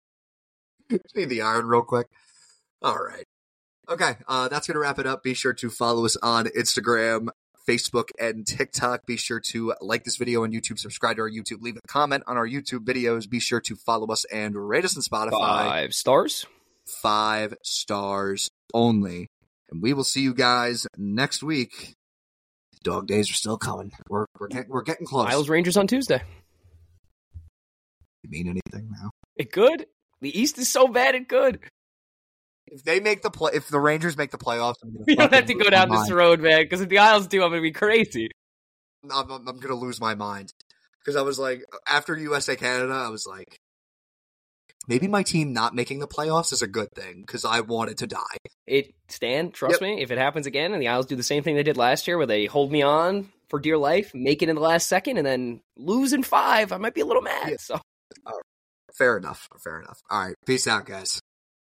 Just need the iron real quick. All right. Okay, uh, that's going to wrap it up. Be sure to follow us on Instagram, Facebook, and TikTok. Be sure to like this video on YouTube, subscribe to our YouTube, leave a comment on our YouTube videos. Be sure to follow us and rate us on Spotify. Five stars. Five stars only. And we will see you guys next week. Dog days are still coming. We're we're, get, we're getting close. Isles Rangers on Tuesday. You mean anything now? It could. The East is so bad it could. If they make the play, if the Rangers make the playoffs, I'm gonna We don't have to fucking go lose down my this mind. road, man. Because if the Isles do, I'm going to be crazy. I'm, I'm, I'm gonna lose my mind because I was like, after U S A Canada, I was like, maybe my team not making the playoffs is a good thing because I wanted to die. It Stan, trust Yep. me, if it happens again and the Isles do the same thing they did last year where they hold me on for dear life, make it in the last second, and then lose in five, I might be a little mad. Yeah. So Fair enough. Fair enough. All right. Peace out, guys.